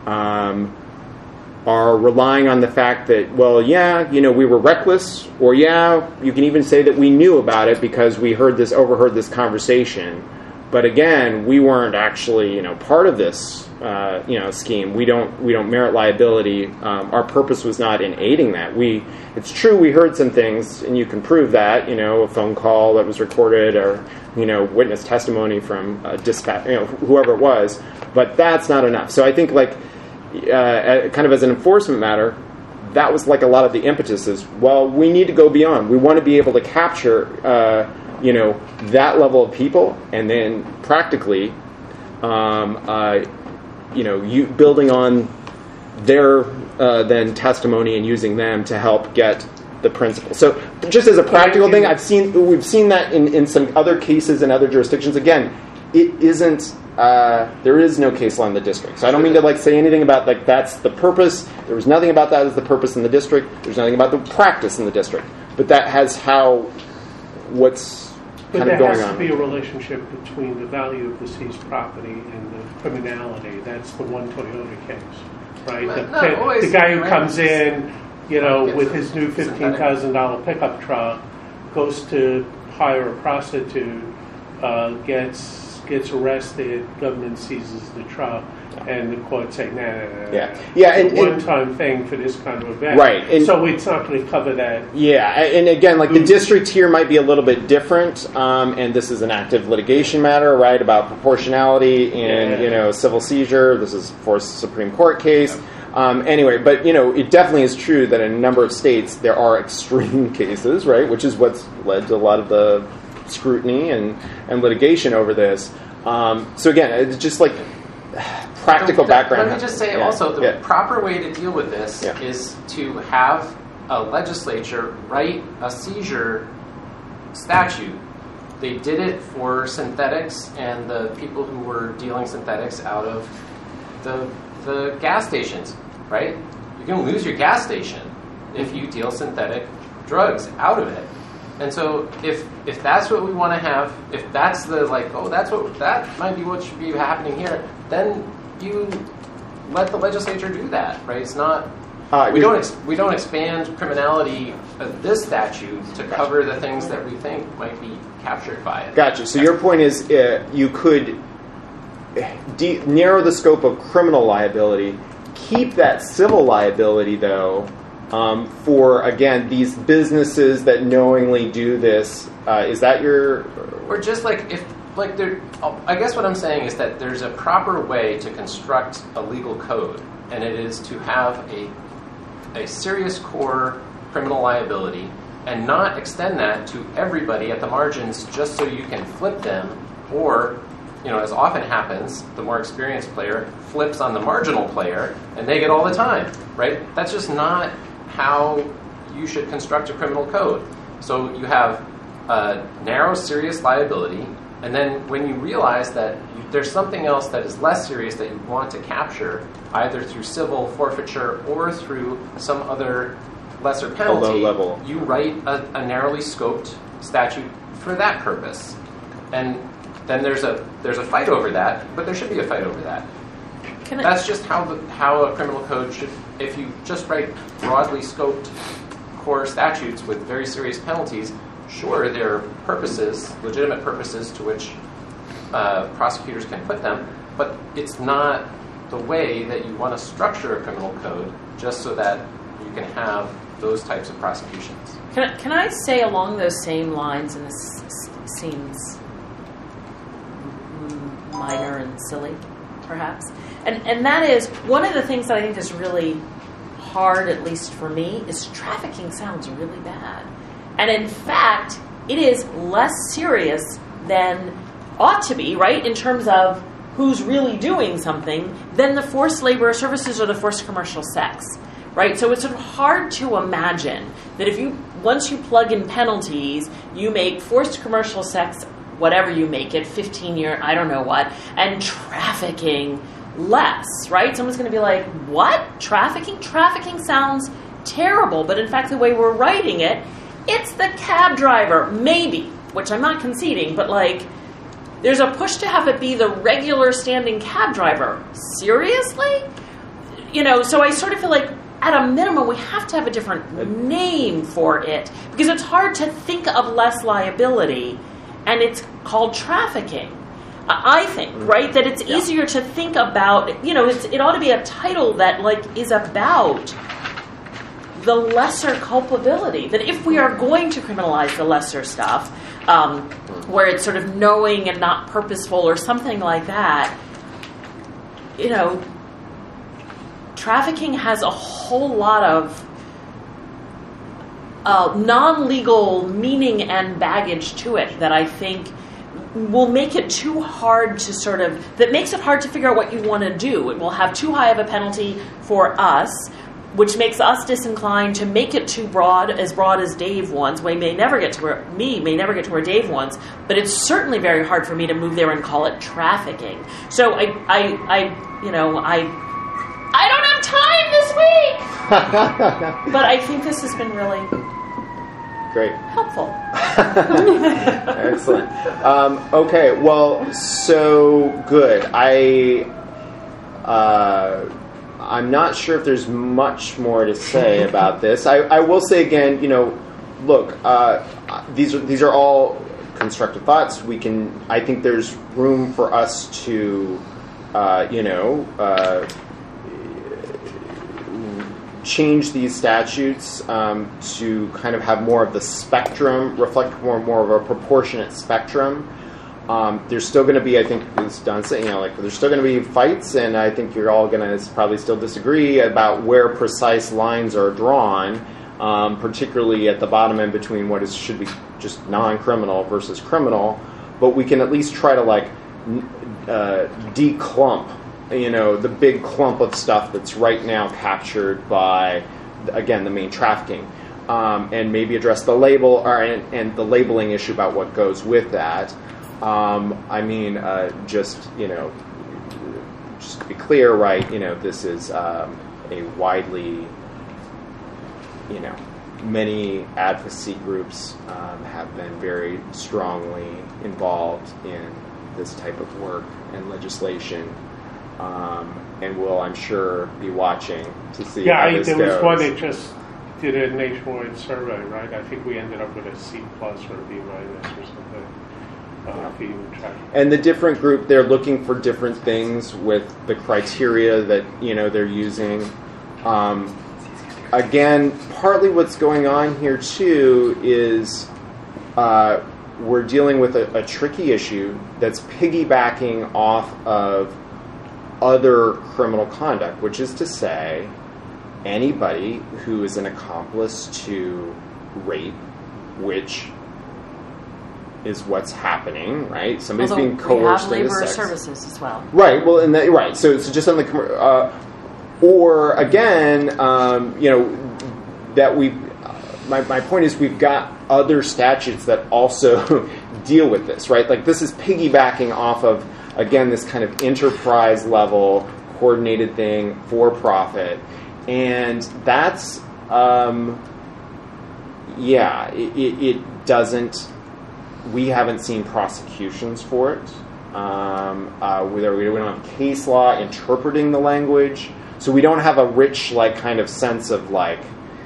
are relying on the fact that, well, yeah, you know, we were reckless, or yeah, you can even say that we knew about it because we overheard this conversation. But again, we weren't actually, you know, part of this, you know, scheme. We don't merit liability. Our purpose was not in aiding that. It's true we heard some things, and you can prove that, you know, a phone call that was recorded, or, you know, witness testimony from dispatch, you know, whoever it was. But that's not enough. So I think, like, kind of as an enforcement matter, that was like a lot of the impetus is, well, we need to go beyond. We want to be able to capture, you know, that level of people, and then practically, you know, you building on their then testimony and using them to help get the principle. So, just as a practical thing, we've seen that in some other cases in other jurisdictions. Again, it isn't. There is no case law in the district. So I don't mean to like say anything about like that's the purpose. There was nothing about that as the purpose in the district. There's nothing about the practice in the district. But that has what's kind of going on. But there has to be a relationship between the value of the seized property and the criminality. That's the one Toyota case, right? The guy who comes in, you know, with his new $15,000 pickup truck, goes to hire a prostitute, gets arrested, government seizes the truck, and the court saying, nah. Yeah, it's a one-time thing for this kind of event. Right. And so it's not going to cover that. Yeah, and again, like the district here might be a little bit different, and this is an active litigation matter, right, about proportionality and, you know, civil seizure. This is, of course, a Supreme Court case. Anyway, but, you know, it definitely is true that in a number of states there are extreme cases, right, which is what's led to a lot of the scrutiny and litigation over this. So again, it's just like practical background. Let me just say also, the proper way to deal with this is to have a legislature write a seizure statute. They did it for synthetics and the people who were dealing synthetics out of the gas stations, right? You're going to lose your gas station if you deal synthetic drugs out of it. And so if that's what we want to have, if that's that might be what should be happening here, then you let the legislature do that, right? It's not we don't expand criminality of this statute to cover the things that we think might be captured by it. Gotcha. So your point is you could narrow the scope of criminal liability, keep that civil liability though. For again these businesses that knowingly do this, is that your? Or just I guess what I'm saying is that there's a proper way to construct a legal code, and it is to have a serious core criminal liability, and not extend that to everybody at the margins just so you can flip them, or as often happens, the more experienced player flips on the marginal player, and they get all the time, right? That's just not how you should construct a criminal code. So you have a narrow, serious liability, and then when you realize that there's something else that is less serious that you want to capture, either through civil forfeiture or through some other lesser penalty, you write a narrowly scoped statute for that purpose. And then there's a fight over that, but there should be a fight over that. That's just how a criminal code should. If you just write broadly scoped core statutes with very serious penalties, sure, there are purposes, legitimate purposes to which prosecutors can put them, but it's not the way that you want to structure a criminal code just so that you can have those types of prosecutions. Can I say along those same lines, and this seems minor and silly, perhaps, and that is, one of the things that I think is really hard, at least for me, is trafficking sounds really bad. And in fact, it is less serious than ought to be, right, in terms of who's really doing something, than the forced labor services or the forced commercial sex, right? So it's sort of hard to imagine that once you plug in penalties, you make forced commercial sex, whatever you make it, 15-year, I don't know what, and trafficking less, right? Someone's going to be like, what? Trafficking? Trafficking sounds terrible, but in fact, the way we're writing it, it's the cab driver, maybe, which I'm not conceding, but there's a push to have it be the regular standing cab driver. Seriously? So I sort of feel like, at a minimum, we have to have a different name for it, because it's hard to think of less liability, and it's called trafficking. I think, right, that it's easier to think about, it ought to be a title that, is about the lesser culpability. That if we are going to criminalize the lesser stuff, where it's sort of knowing and not purposeful or something like that, trafficking has a whole lot of non-legal meaning and baggage to it that I think will make it too hard to that makes it hard to figure out what you want to do. It will have too high of a penalty for us, which makes us disinclined to make it too broad as Dave wants. We may never get to where Dave wants, but it's certainly very hard for me to move there and call it trafficking. So I don't have time this week, but I think this has been really great, helpful. Excellent. Okay, well, so good. I'm not sure if there's much more to say about this. I will say again, look, these are all constructive thoughts. I think there's room for us to, change these statutes to kind of have more of the spectrum, reflect more of a proportionate spectrum. There's still going to be, I think, as Don said, there's still going to be fights, and I think you're all going to probably still disagree about where precise lines are drawn, particularly at the bottom end between what should just non-criminal versus criminal, but we can at least try to like declump, the big clump of stuff that's right now captured by, again, the main trafficking, and maybe address the label and the labeling issue about what goes with that. Just to be clear, right? This is a widely, many advocacy groups have been very strongly involved in this type of work and legislation, and will, I'm sure, be watching to see how this goes. There was one that just did a nationwide survey, right? I think we ended up with a C+ or a B- or something. And the different group, they're looking for different things with the criteria that they're using. Again, partly what's going on here too is we're dealing with a tricky issue that's piggybacking off of other criminal conduct, which is to say, anybody who is an accomplice to rape, which is what's happening, right? Somebody's being coerced into sex. We have labor services as well. Right. Well, right. So it's just on the or again, that we. My point is, we've got other statutes that also deal with this, right? Like this is piggybacking off of, again, this kind of enterprise level coordinated thing for profit, and that's it doesn't. We haven't seen prosecutions for it. We don't have case law interpreting the language, so we don't have a rich, like, kind of sense of like,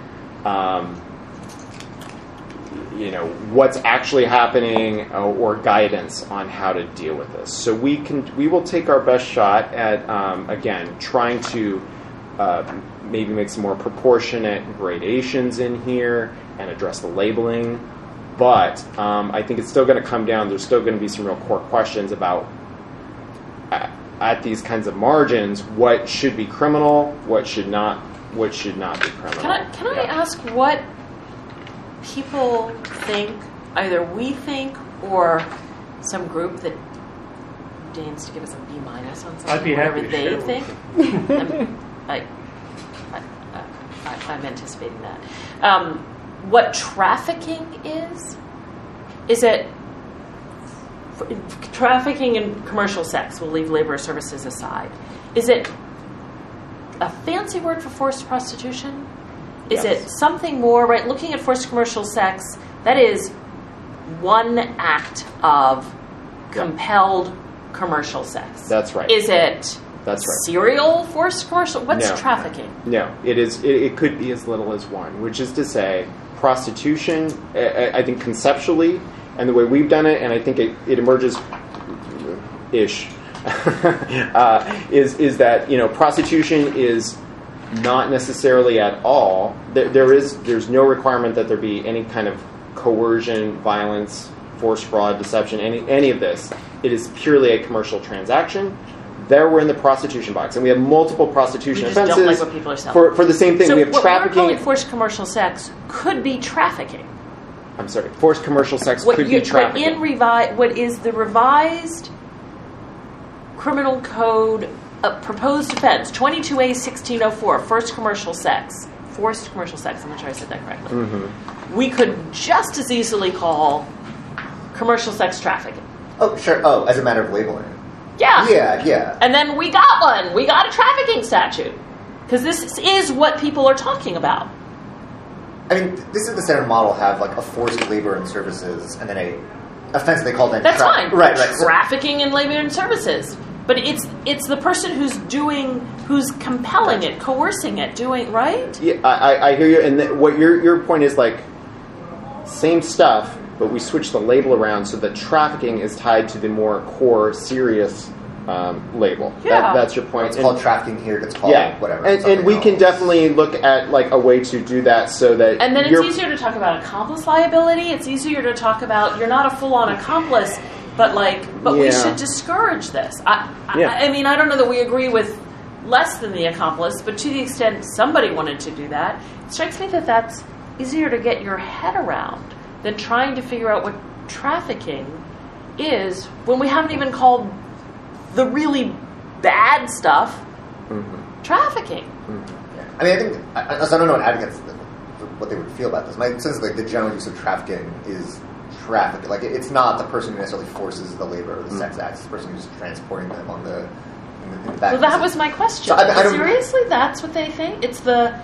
what's actually happening or guidance on how to deal with this. So we will take our best shot at again trying to maybe make some more proportionate gradations in here and address the labeling. But I think it's still going to come down. There's still going to be some real core questions about, at these kinds of margins, what should be criminal, what should not be criminal. Can I ask what people think, either we think or some group that deigns to give us a B- on something, I'd be happy whatever to they think? I'm anticipating that. What trafficking is it trafficking in commercial sex? We'll leave labor services aside. Is it a fancy word for forced prostitution? Is it something more, right? Looking at forced commercial sex, that is one act of compelled commercial sex. That's right. Is it That's right. serial forced commercial? What's trafficking? No, it is. It could be as little as one, which is to say, prostitution, I think conceptually, and the way we've done it, and I think it emerges-ish, is that prostitution is not necessarily at all. There's no requirement that there be any kind of coercion, violence, force, fraud, deception, any of this. It is purely a commercial transaction. There we're in the prostitution box, and we have multiple prostitution offenses. Don't like what people are selling. For the same thing. So we have trafficking. What we're calling forced commercial sex could be trafficking. I'm sorry. Forced commercial sex could be trafficking. What is the revised criminal code proposed offense 22A 1604? Forced commercial sex. Forced commercial sex. I'm not sure I said that correctly. Mm-hmm. We could just as easily call commercial sex trafficking. Oh, sure. Oh, as a matter of labeling. Yeah. Yeah. And then we got one. We got a trafficking statute. Because this is what people are talking about. I mean, this is the standard model, have like a forced labor and services and then a offense they call then That's fine. Right. Trafficking in labor and services. But it's the person who's compelling it, coercing it, doing, right? Yeah, I hear you. And what your point is, like, same stuff, but we switch the label around so that trafficking is tied to the more core, serious label. Yeah. That's your point. It's called trafficking here. It's called whatever. And we can definitely look at like a way to do that so that. And then it's easier to talk about accomplice liability. It's easier to talk about you're not a full-on accomplice, but we should discourage this. I mean, I don't know that we agree with less than the accomplice, but to the extent somebody wanted to do that, it strikes me that that's easier to get your head around than trying to figure out what trafficking is when we haven't even called the really bad stuff trafficking. I mean, I think I don't know what advocates what they would feel about this. My sense is like the general use of trafficking is trafficking. Like it's not the person who necessarily forces the labor or the sex acts. It's the person who's transporting them on the. In the back. Well, that was my question. So I seriously, that's what they think. It's the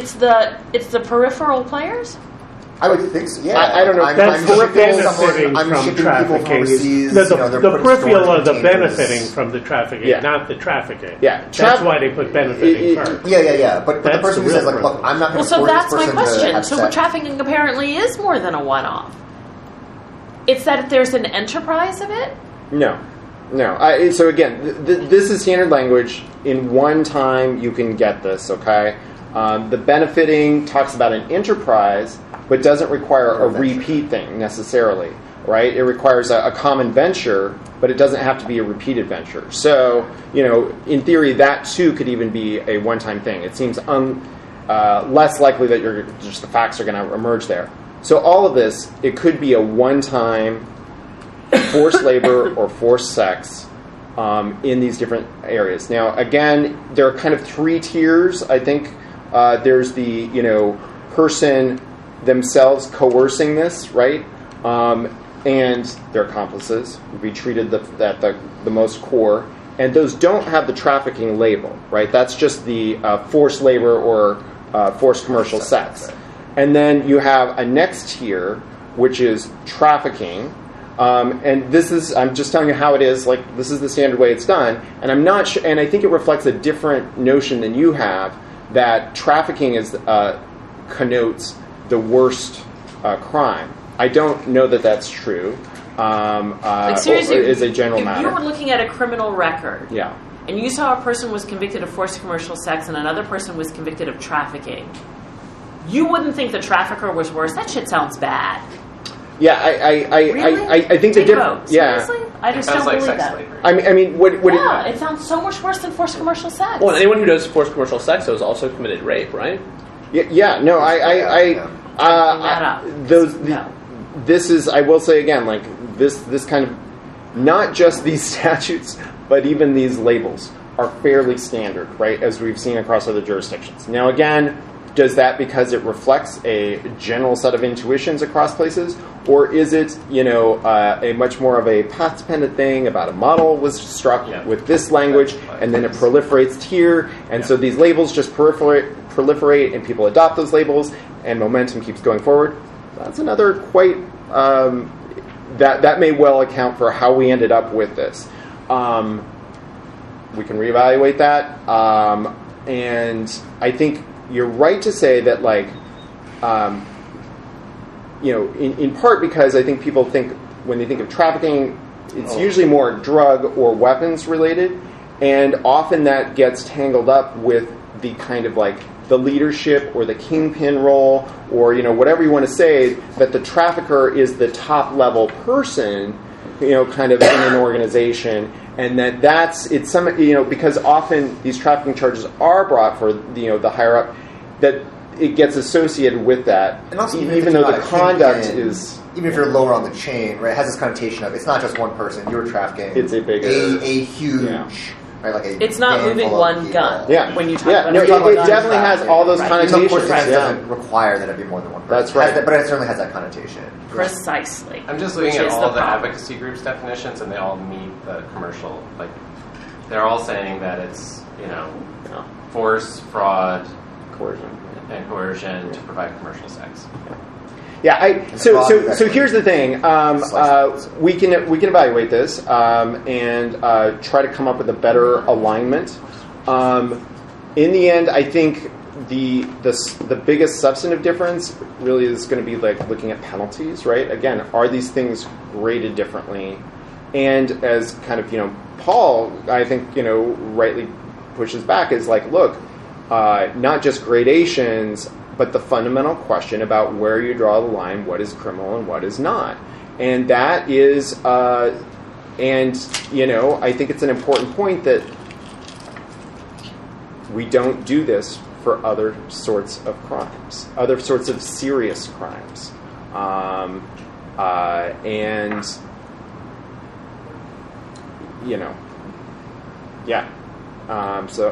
peripheral players. I would think so. Yeah, I don't know. That's benefiting from trafficking. The peripheral are the benefiting from the trafficking, not the trafficking. Yeah, that's why they put benefiting first. Yeah. But the person who says, like, look, I'm not going to force this person to have sex. Well, so that's my question. So trafficking apparently is more than a one-off. It's that there's an enterprise of it? No. So again, this is standard language. In one time, you can get this, okay? The benefiting talks about an enterprise, but doesn't require a repeat thing necessarily, right? It requires a common venture, but it doesn't have to be a repeated venture. So, in theory, that too could even be a one-time thing. It seems less likely that the facts are going to emerge there. So all of this, it could be a one-time forced labor or forced sex in these different areas. Now, again, there are kind of three tiers. I think there's the person themselves coercing this, right? And their accomplices would be treated at the most core. And those don't have the trafficking label, right? That's just the forced labor or forced commercial sex. And then you have a next tier, which is trafficking. And this is, I'm just telling you how it is, like this is the standard way it's done. And I'm not sure, and I think it reflects a different notion than you have, that trafficking connotes the worst crime. I don't know that that's true. Seriously, is a general matter. If you were looking at a criminal record, yeah, and you saw a person was convicted of forced commercial sex and another person was convicted of trafficking, you wouldn't think the trafficker was worse. That shit sounds bad. Yeah, really? I think the difference. Yeah, seriously, I just don't believe that. Slavery. I mean, what it sounds so much worse than forced commercial sex. Well, anyone who does forced commercial sex has also committed rape, right? Yeah. No, this is, I will say again, like this kind of, not just these statutes, but even these labels are fairly standard, right? As we've seen across other jurisdictions. Now, again, does that because it reflects a general set of intuitions across places, or is it, a much more of a path-dependent thing about a model was struck with this language, and then it proliferates here, and so these labels just proliferate, and people adopt those labels, and momentum keeps going forward? That's another quite that may well account for how we ended up with this. We can reevaluate that, and I think you're right to say that, like, in part because I think people think when they think of trafficking, it's usually more drug or weapons related, and often that gets tangled up with the kind of like the leadership or the kingpin role, or whatever you want to say, that the trafficker is the top level person, kind of in an organization, and it's some because often these trafficking charges are brought for the higher up, that it gets associated with that, and also, even though the conduct is. Even if you're lower on the chain, right, it has this connotation of it's not just one person you're trafficking. It's a bigger, a huge. Right, like it's not moving one gun. Yeah. When you talk about it definitely has all those connotations. Of course, it doesn't require that it be more than one person. That's right. But it certainly has that connotation. Precisely. I'm just looking at all the advocacy groups definitions, and they all meet the commercial. Like, they're all saying that it's force, fraud, coercion to provide commercial sex. Yeah, so here's the thing. We can evaluate this and try to come up with a better alignment. In the end, I think the biggest substantive difference really is going to be like looking at penalties, right? Again, are these things graded differently? And as kind of Paul, I think rightly pushes back, is like, look, not just gradations, but the fundamental question about where you draw the line, what is criminal and what is not. And that is, I think it's an important point that we don't do this for other sorts of crimes, other sorts of serious crimes. and so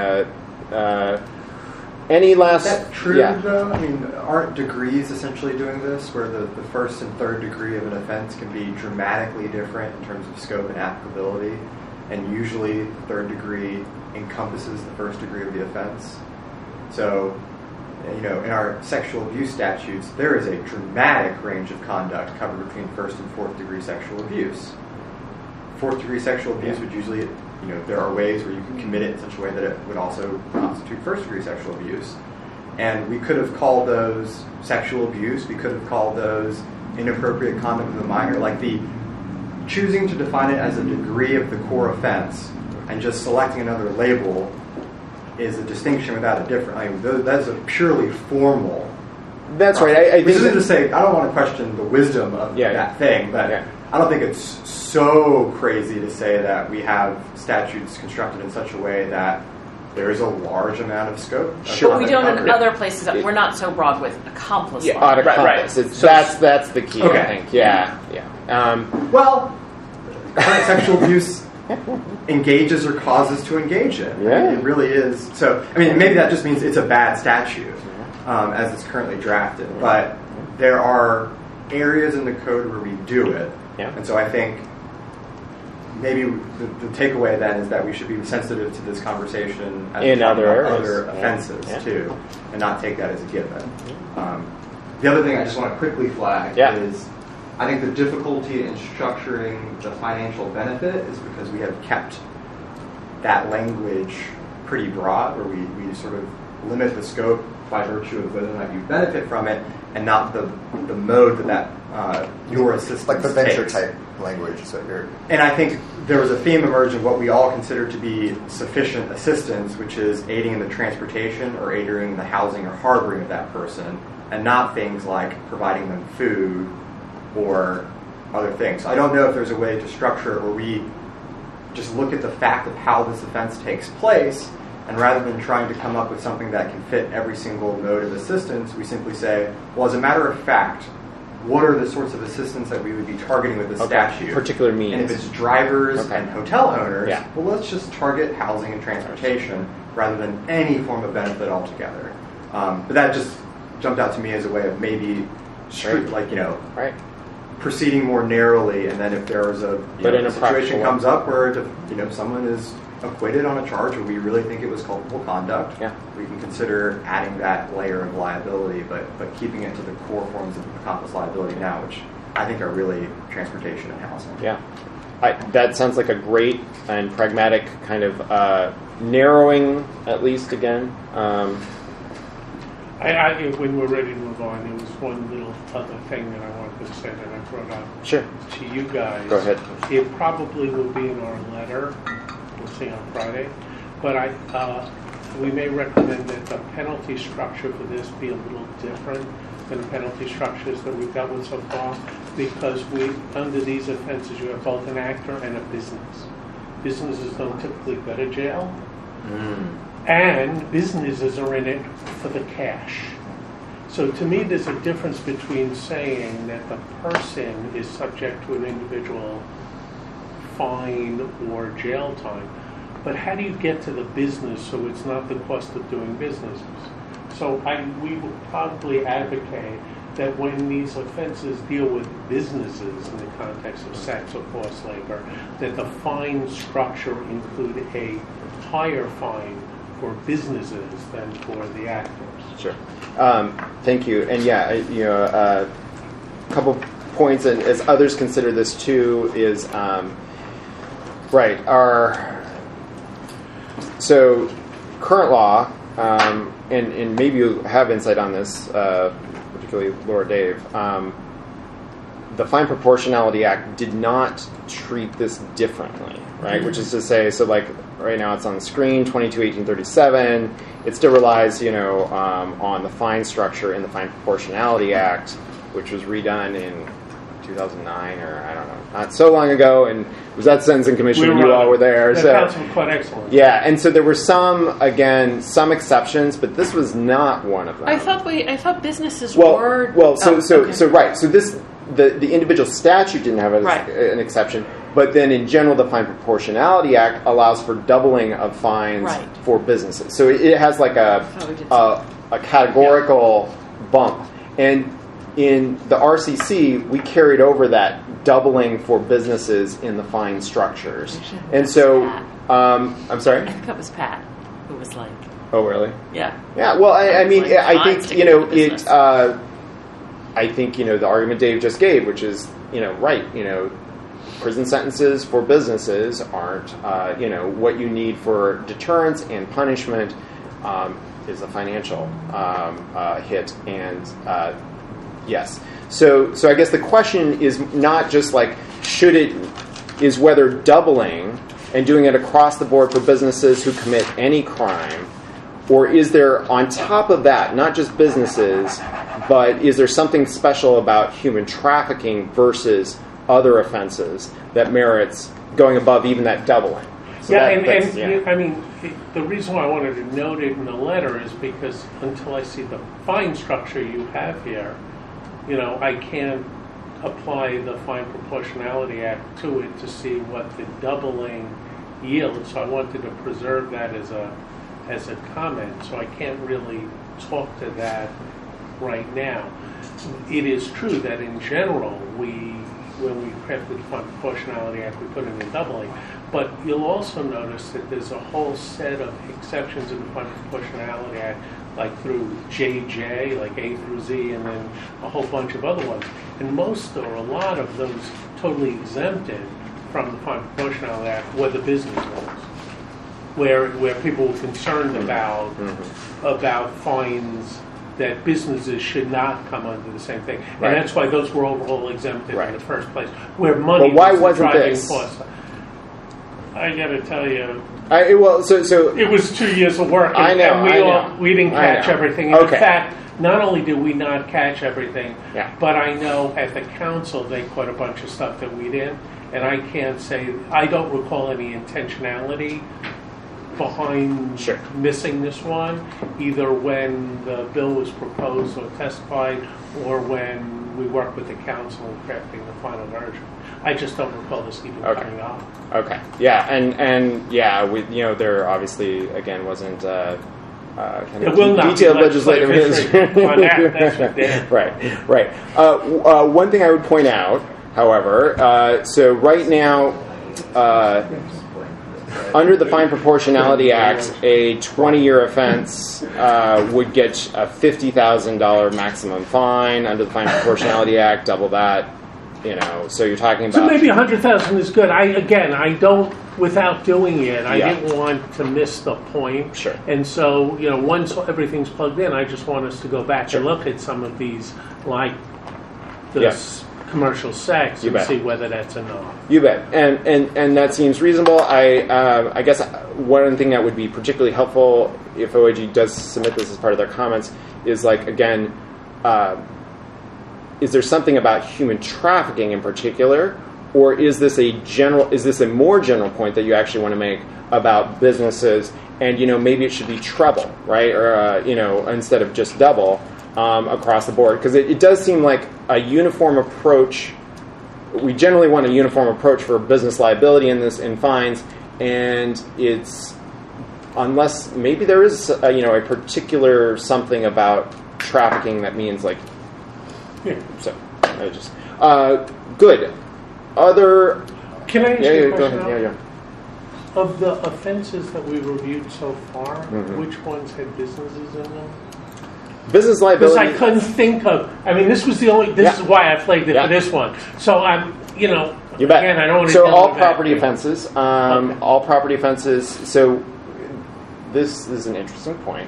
any last? Is that true, yeah. though? I mean, aren't degrees essentially doing this, where the first and third degree of an offense can be dramatically different in terms of scope and applicability, and usually the third degree encompasses the first degree of the offense. So, in our sexual abuse statutes, there is a dramatic range of conduct covered between first and fourth degree sexual abuse. Fourth degree sexual abuse would usually, there are ways where you can commit it in such a way that it would also constitute first degree sexual abuse. And we could have called those sexual abuse, we could have called those inappropriate conduct of the minor, like the choosing to define it as a degree of the core offense and just selecting another label is a distinction without a difference. I mean, that's a purely formal. That's right. Which isn't to say, I don't want to question the wisdom of that thing, but I don't think it's so crazy to say that we have statutes constructed in such a way that there is a large amount of scope. Sure. But we don't in other places. We're not so broad with accomplice. Yeah, line. right. That's the key. Okay. I think. Yeah. Well, sexual abuse engages or causes to engage in. Yeah. It really is. So, I mean, maybe that just means it's a bad statute as it's currently drafted. But there are areas in the code where we do it. Yeah. And so I think maybe the takeaway then is that we should be sensitive to this conversation in other offenses too, and not take that as a given. The other thing I just want to quickly flag is I think the difficulty in structuring the financial benefit is because we have kept that language pretty broad, where we sort of limit the scope by virtue of whether or not you benefit from it, and not the mode that your assistance like the venture takes. type language. So you're. And I think there was a theme emerging of what we all consider to be sufficient assistance, which is aiding in the transportation or aiding in the housing or harboring of that person, and not things like providing them food or other things. So I don't know if there's a way to structure it where we just look at the fact of how this offense takes place, and rather than trying to come up with something that can fit every single mode of assistance, we simply say, well, as a matter of fact, what are the sorts of assistance that we would be targeting with this statute? Particular means. And if it's drivers and hotel owners, well, let's just target housing and transportation rather than any form of benefit altogether. But that just jumped out to me as a way of maybe, proceeding more narrowly, and then if there's a situation comes up where someone is acquitted on a charge where we really think it was culpable conduct, we can consider adding that layer of liability, but keeping it to the core forms of accomplice liability now, which I think are really transportation and housing. Yeah. That sounds like a great and pragmatic kind of narrowing, at least again. When we're ready to move on, there was one little other thing that I wanted to say that I brought up to you guys. Go ahead. It probably will be in our letter. We'll see on Friday. But we may recommend that the penalty structure for this be a little different than the penalty structures that we've dealt with so far, because under these offenses you have both an actor and a business. Businesses don't typically go to jail. And businesses are in it for the cash. So to me, there's a difference between saying that the person is subject to an individual fine or jail time, but how do you get to the business so it's not the cost of doing business? So we would probably advocate that when these offenses deal with businesses in the context of sex or forced labor, that the fine structure include a higher fine for businesses than for the actors. Sure. Thank you. And a couple points, and as others consider this too, is so current law, and maybe you have insight on this, particularly Laura Dave. The Fine Proportionality Act did not treat this differently, right? Which is to say, so like right now it's on the screen, 22-1837. It still relies, on the fine structure in the Fine Proportionality Act, which was redone in 2009 or I don't know, not so long ago, and it was at Sentencing Commission and you all were there. The counsel was quite excellent. Yeah, and so there were some exceptions, but this was not one of them. I thought businesses were. Right. So this the individual statute didn't have an exception, but then in general, the Fine Proportionality Act allows for doubling of fines for businesses. So it has like a categorical bump, and in the RCC, we carried over that doubling for businesses in the fine structures. And so, I'm sorry? I think that was Pat who was like... Oh, really? Yeah. Yeah, well, I mean, I think, I think, the argument Dave just gave, which is, right, prison sentences for businesses aren't, what you need for deterrence and punishment is a financial hit, and yes. So I guess the question is not just like is whether doubling and doing it across the board for businesses who commit any crime, or is there on top of that, not just businesses, but is there something special about human trafficking versus other offenses that merits going above even that doubling? So I mean, the reason why I wanted to note it in the letter is because until I see the fine structure you have here, I can't apply the Fine Proportionality Act to it to see what the doubling yields. So I wanted to preserve that as a comment. So I can't really talk to that right now. It is true that in general, when we crafted the Fine Proportionality Act, we put in a doubling. But you'll also notice that there's a whole set of exceptions in the Fine Proportionality Act, like through JJ, like A through Z, and then a whole bunch of other ones. And most or a lot of those totally exempted from the Fine Proportionality Act were the business ones, where people were concerned about fines that businesses should not come under the same thing. And that's why those were overall exempted in the first place. Where money was the driving force. I got to tell you, it was 2 years of work, and we didn't catch everything. And in fact, not only did we not catch everything, but I know at the council they caught a bunch of stuff that we didn't, and I can't say, I don't recall any intentionality behind missing this one, either when the bill was proposed or testified, or when we worked with the council in crafting the final version. I just don't recall this even coming up. Okay. Yeah, and there obviously again wasn't kind of detailed legislative history on that. Right. One thing I would point out, however, so right now, under the Fine Proportionality Act, a 20-year offense would get a $50,000 maximum fine. Under the Fine Proportionality Act, double that. So you're talking about... So maybe $100,000 is good. I don't, without doing it, I didn't want to miss the point. Sure. And so, once everything's plugged in, I just want us to go back and look at some of these, like this commercial sex, and see whether that's enough. You bet. And that seems reasonable. I guess one thing that would be particularly helpful if OIG does submit this as part of their comments is, is there something about human trafficking in particular, or is this a more general point that you actually want to make about businesses, and maybe it should be treble, right, or instead of just double across the board, because it does seem like a uniform approach. We generally want a uniform approach for business liability in fines, and it's unless maybe there is a particular something about trafficking that means So, I just good. Other. Can I ask you a question? Go ahead. Of the offenses that we reviewed so far, which ones had businesses in them? Business liability. Because I couldn't think of. I mean, this was the only. This is why I flagged it for this one. So I'm, You bet. Again, I don't want to. So all property offenses. All property offenses. So this is an interesting point.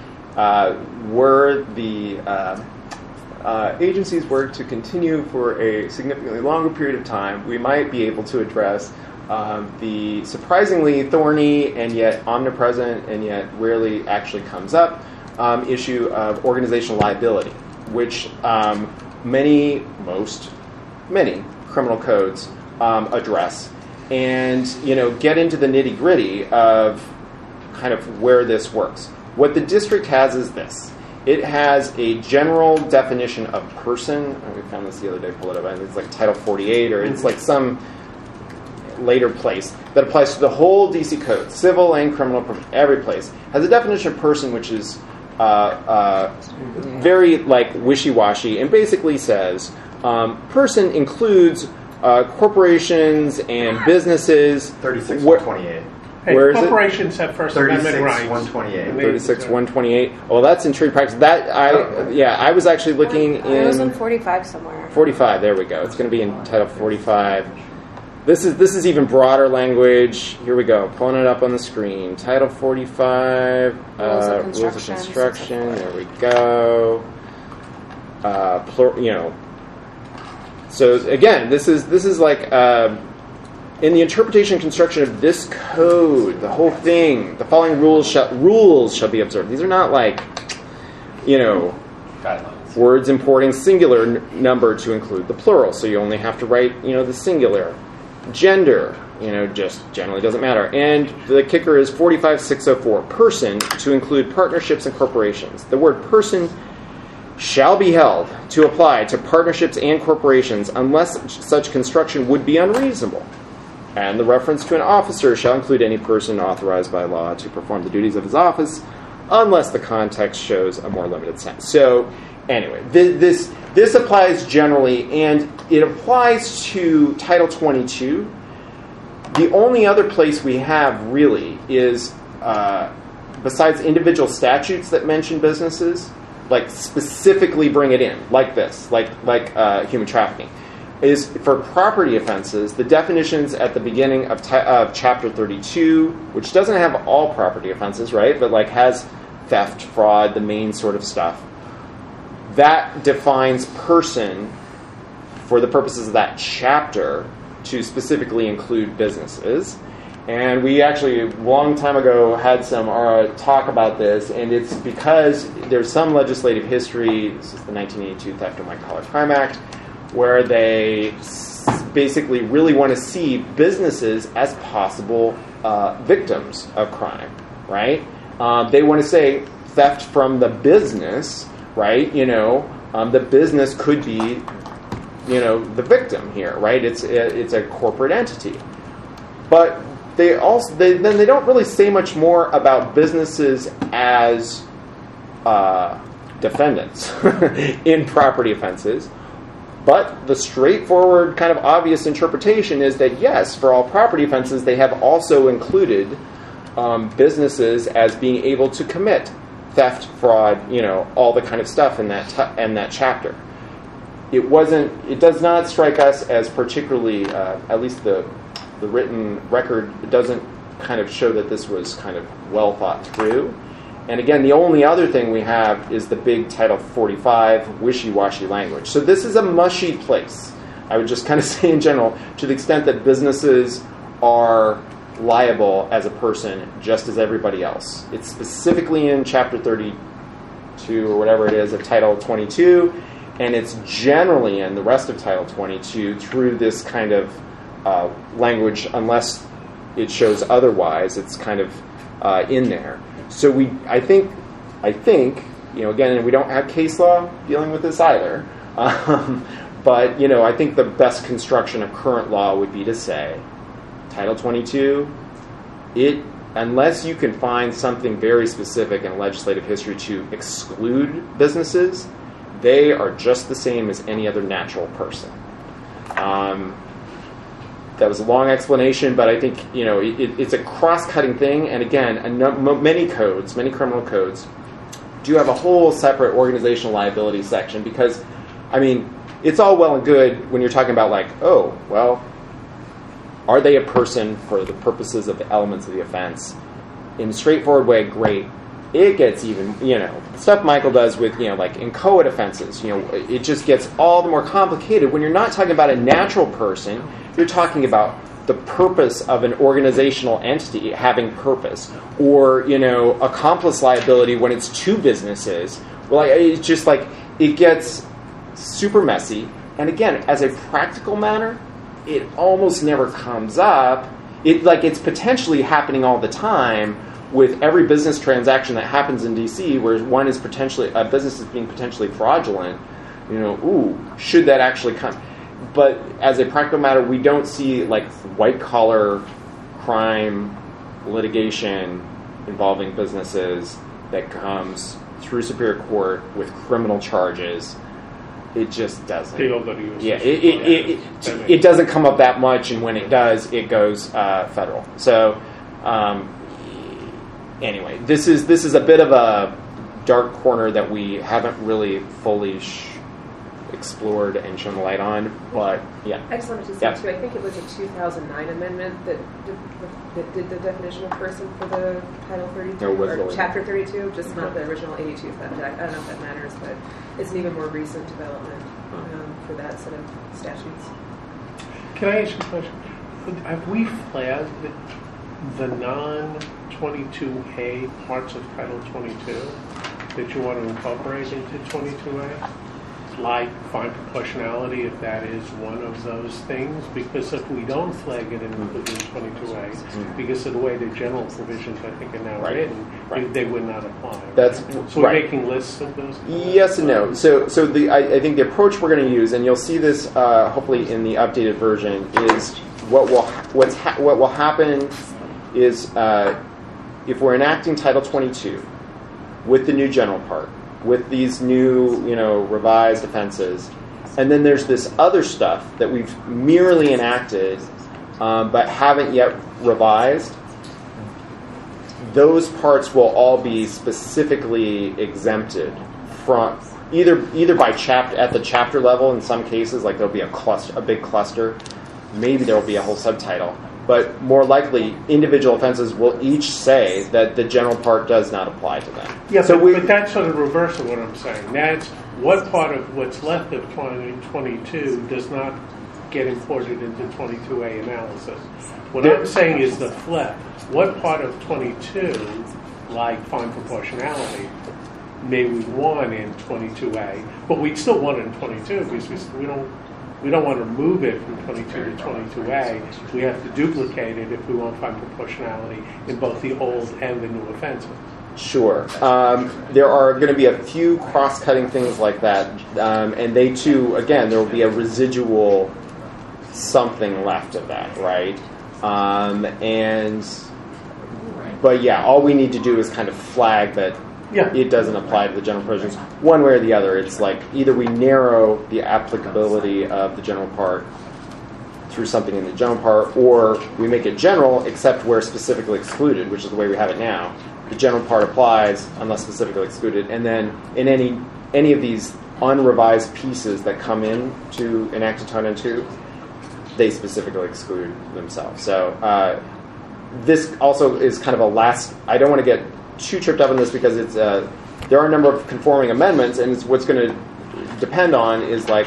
Were the agencies were to continue for a significantly longer period of time, we might be able to address the surprisingly thorny and yet omnipresent and yet rarely actually comes up issue of organizational liability, which most many criminal codes address, and get into the nitty gritty of kind of where this works. What the district has is this. It has a general definition of person. We found this the other day, pull it up. I think it's like Title 48, or it's like some later place that applies to the whole DC code, civil and criminal, every place. Has a definition of person which is very like wishy-washy, and basically says person includes corporations and businesses. 36-128. Hey, where is corporations have First Amendment rights. 36-128. 36-128. Well, that's in treaty practice. I was actually looking in. It was in 45 somewhere. 45. There we go. It's going to be in Title 45. This is even broader language. Here we go. Pulling it up on the screen. Title 45. Rules of construction. There we go. So again, this is like. In the interpretation and construction of this code, the whole thing, the following rules shall be observed. These are not like, guidelines. Words importing singular number to include the plural. So you only have to write, the singular. Gender, just generally doesn't matter. And the kicker is 45-604, person, to include partnerships and corporations. The word person shall be held to apply to partnerships and corporations unless such construction would be unreasonable. And the reference to an officer shall include any person authorized by law to perform the duties of his office, unless the context shows a more limited sense. So, anyway, this applies generally, and it applies to Title 22. The only other place we have really is, besides individual statutes that mention businesses, like specifically bring it in, like this, like human trafficking, is for property offenses, the definitions at the beginning of Chapter 32, which doesn't have all property offenses, right, but like has theft, fraud, the main sort of stuff. That defines person for the purposes of that chapter to specifically include businesses. And we actually, a long time ago, had some talk about this, and it's because there's some legislative history, this is the 1982 Theft and White Collar Crime Act, where they basically really want to see businesses as possible victims of crime, right? They want to say theft from the business, right? The business could be, the victim here, right? It's a corporate entity, but they don't really say much more about businesses as defendants in property offenses. But the straightforward, kind of obvious interpretation is that, yes, for all property offenses, they have also included businesses as being able to commit theft, fraud, all the kind of stuff in that chapter. It does not strike us as particularly, at least the written record doesn't kind of show that this was kind of well thought through. And again, the only other thing we have is the big Title 45 wishy-washy language. So this is a mushy place, I would just kind of say in general, to the extent that businesses are liable as a person just as everybody else. It's specifically in Chapter 32 or whatever it is of Title 22, and it's generally in the rest of Title 22 through this kind of language, unless it shows otherwise. It's kind of in there. So I think, again, we don't have case law dealing with this either. But, I think the best construction of current law would be to say, Title 22, unless you can find something very specific in legislative history to exclude businesses, they are just the same as any other natural person. That was a long explanation, but I think it's a cross-cutting thing. And again, many criminal codes do have a whole separate organizational liability section because, it's all well and good when you're talking about are they a person for the purposes of the elements of the offense? In a straightforward way, great. It gets even, stuff Michael does with, like inchoate offenses, it just gets all the more complicated. When you're not talking about a natural person, you're talking about the purpose of an organizational entity having purpose, or, accomplice liability when it's two businesses. Well, it's just it gets super messy. And again, as a practical matter, it almost never comes up. It's potentially happening all the time with every business transaction that happens in DC, where one is a business is being potentially fraudulent. Should that actually come? But as a practical matter, we don't see white collar crime litigation involving businesses that comes through Superior Court with criminal charges. It just doesn't. Yeah, it doesn't come up that much, and when it does, it goes federal. So, anyway, this is a bit of a dark corner that we haven't really fully explored and shown the light on. But yeah, I just wanted to say too. I think it was a 2009 amendment that did the definition of person for the Title 32 or Chapter 32, just not the original 82 Theft Act. I don't know if that matters, but it's an even more recent development for that set of statutes. Can I ask you a question? Have we flagged the non-22A parts of Title 22 that you want to incorporate into 22A? Like fine proportionality, if that is one of those things, because if we don't flag it in 22A, because of the way the general provisions I think are now written, they would not apply. So we're making lists of those? Yes and no. So I think the approach we're going to use, and you'll see this hopefully in the updated version, is what will happen is if we're enacting Title 22 with the new general part, with these new, revised offenses, and then there's this other stuff that we've merely enacted but haven't yet revised. Those parts will all be specifically exempted from either by at the chapter level. In some cases, like there'll be a big cluster. Maybe there will be a whole subtitle. But more likely, individual offenses will each say that the general part does not apply to them. Yeah, but that's sort of reverse of what I'm saying. That's what part of what's left of 22 does not get imported into 22A analysis. What I'm saying is the flip. What part of 22, like fine proportionality, may we want in 22A, but we'd still want it in 22 because we don't want to move it from 22 to 22A. We have to duplicate it if we want fine proportionality in both the old and the new offenses. Sure. There are going to be a few cross-cutting things like that, and they too, again, there will be a residual something left of that, right? But yeah, all we need to do is kind of flag that it doesn't apply to the general provisions one way or the other. It's like either we narrow the applicability of the general part through something in the general part, or we make it general except where specifically excluded, which is the way we have it now. The general part applies unless specifically excluded, and then in any of these unrevised pieces that come in to enact Title 2, they specifically exclude themselves. So this also is kind of a last. I don't want to get too tripped up on this because it's there are a number of conforming amendments, and it's what's going to depend on is like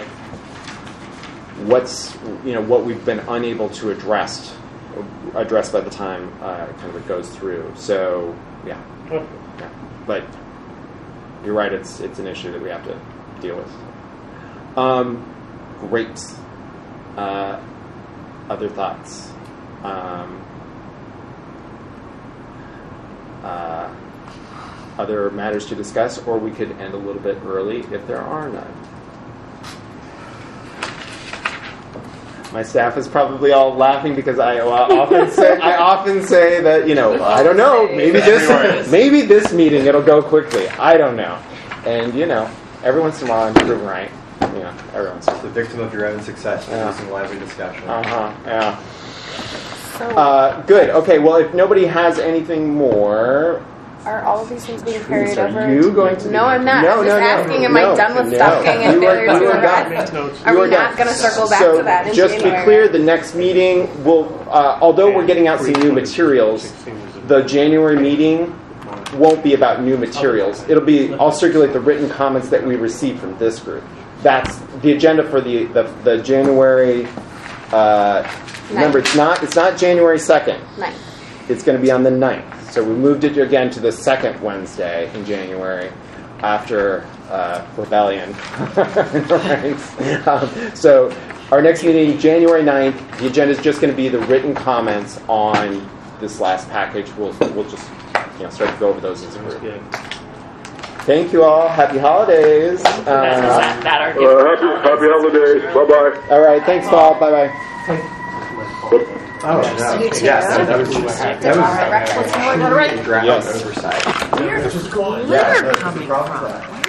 what we've been unable to address by the time kind of it goes through. So yeah. But you're right. It's an issue that we have to deal with. Great. Other thoughts. Other matters to discuss, or we could end a little bit early if there are none. My staff is probably all laughing because I often say that I don't know, maybe this meeting it'll go quickly. I don't know, and every once in a while I'm proven right. Every once in a while. The victim of your own success, producing lively discussion. Yeah. Good. Okay. Well, if nobody has anything more. Are all of these things being carried over? Are you going to? No, I'm not. I'm just asking, am I done with stuffing and failure to arrest? Are we not going to circle back to that in just to be clear, the next meeting will, although we're getting out some new materials, the January meeting won't be about new materials. I'll circulate the written comments that we received from this group. That's the agenda for the January. Remember, it's not January 2nd. 9th. It's going to be on the 9th. So we moved it again to the second Wednesday in January. after rebellion in the ranks. So our next meeting, January 9th, the agenda is just going to be the written comments on this last package. We'll just start to go over those as a group. Thank you all. Happy holidays. Happy holidays. Bye-bye. All right. Thanks, Paul. Bye-bye. Oh, no. You too. Yes, that was Let's go to ground oversight. Where's glitter coming from?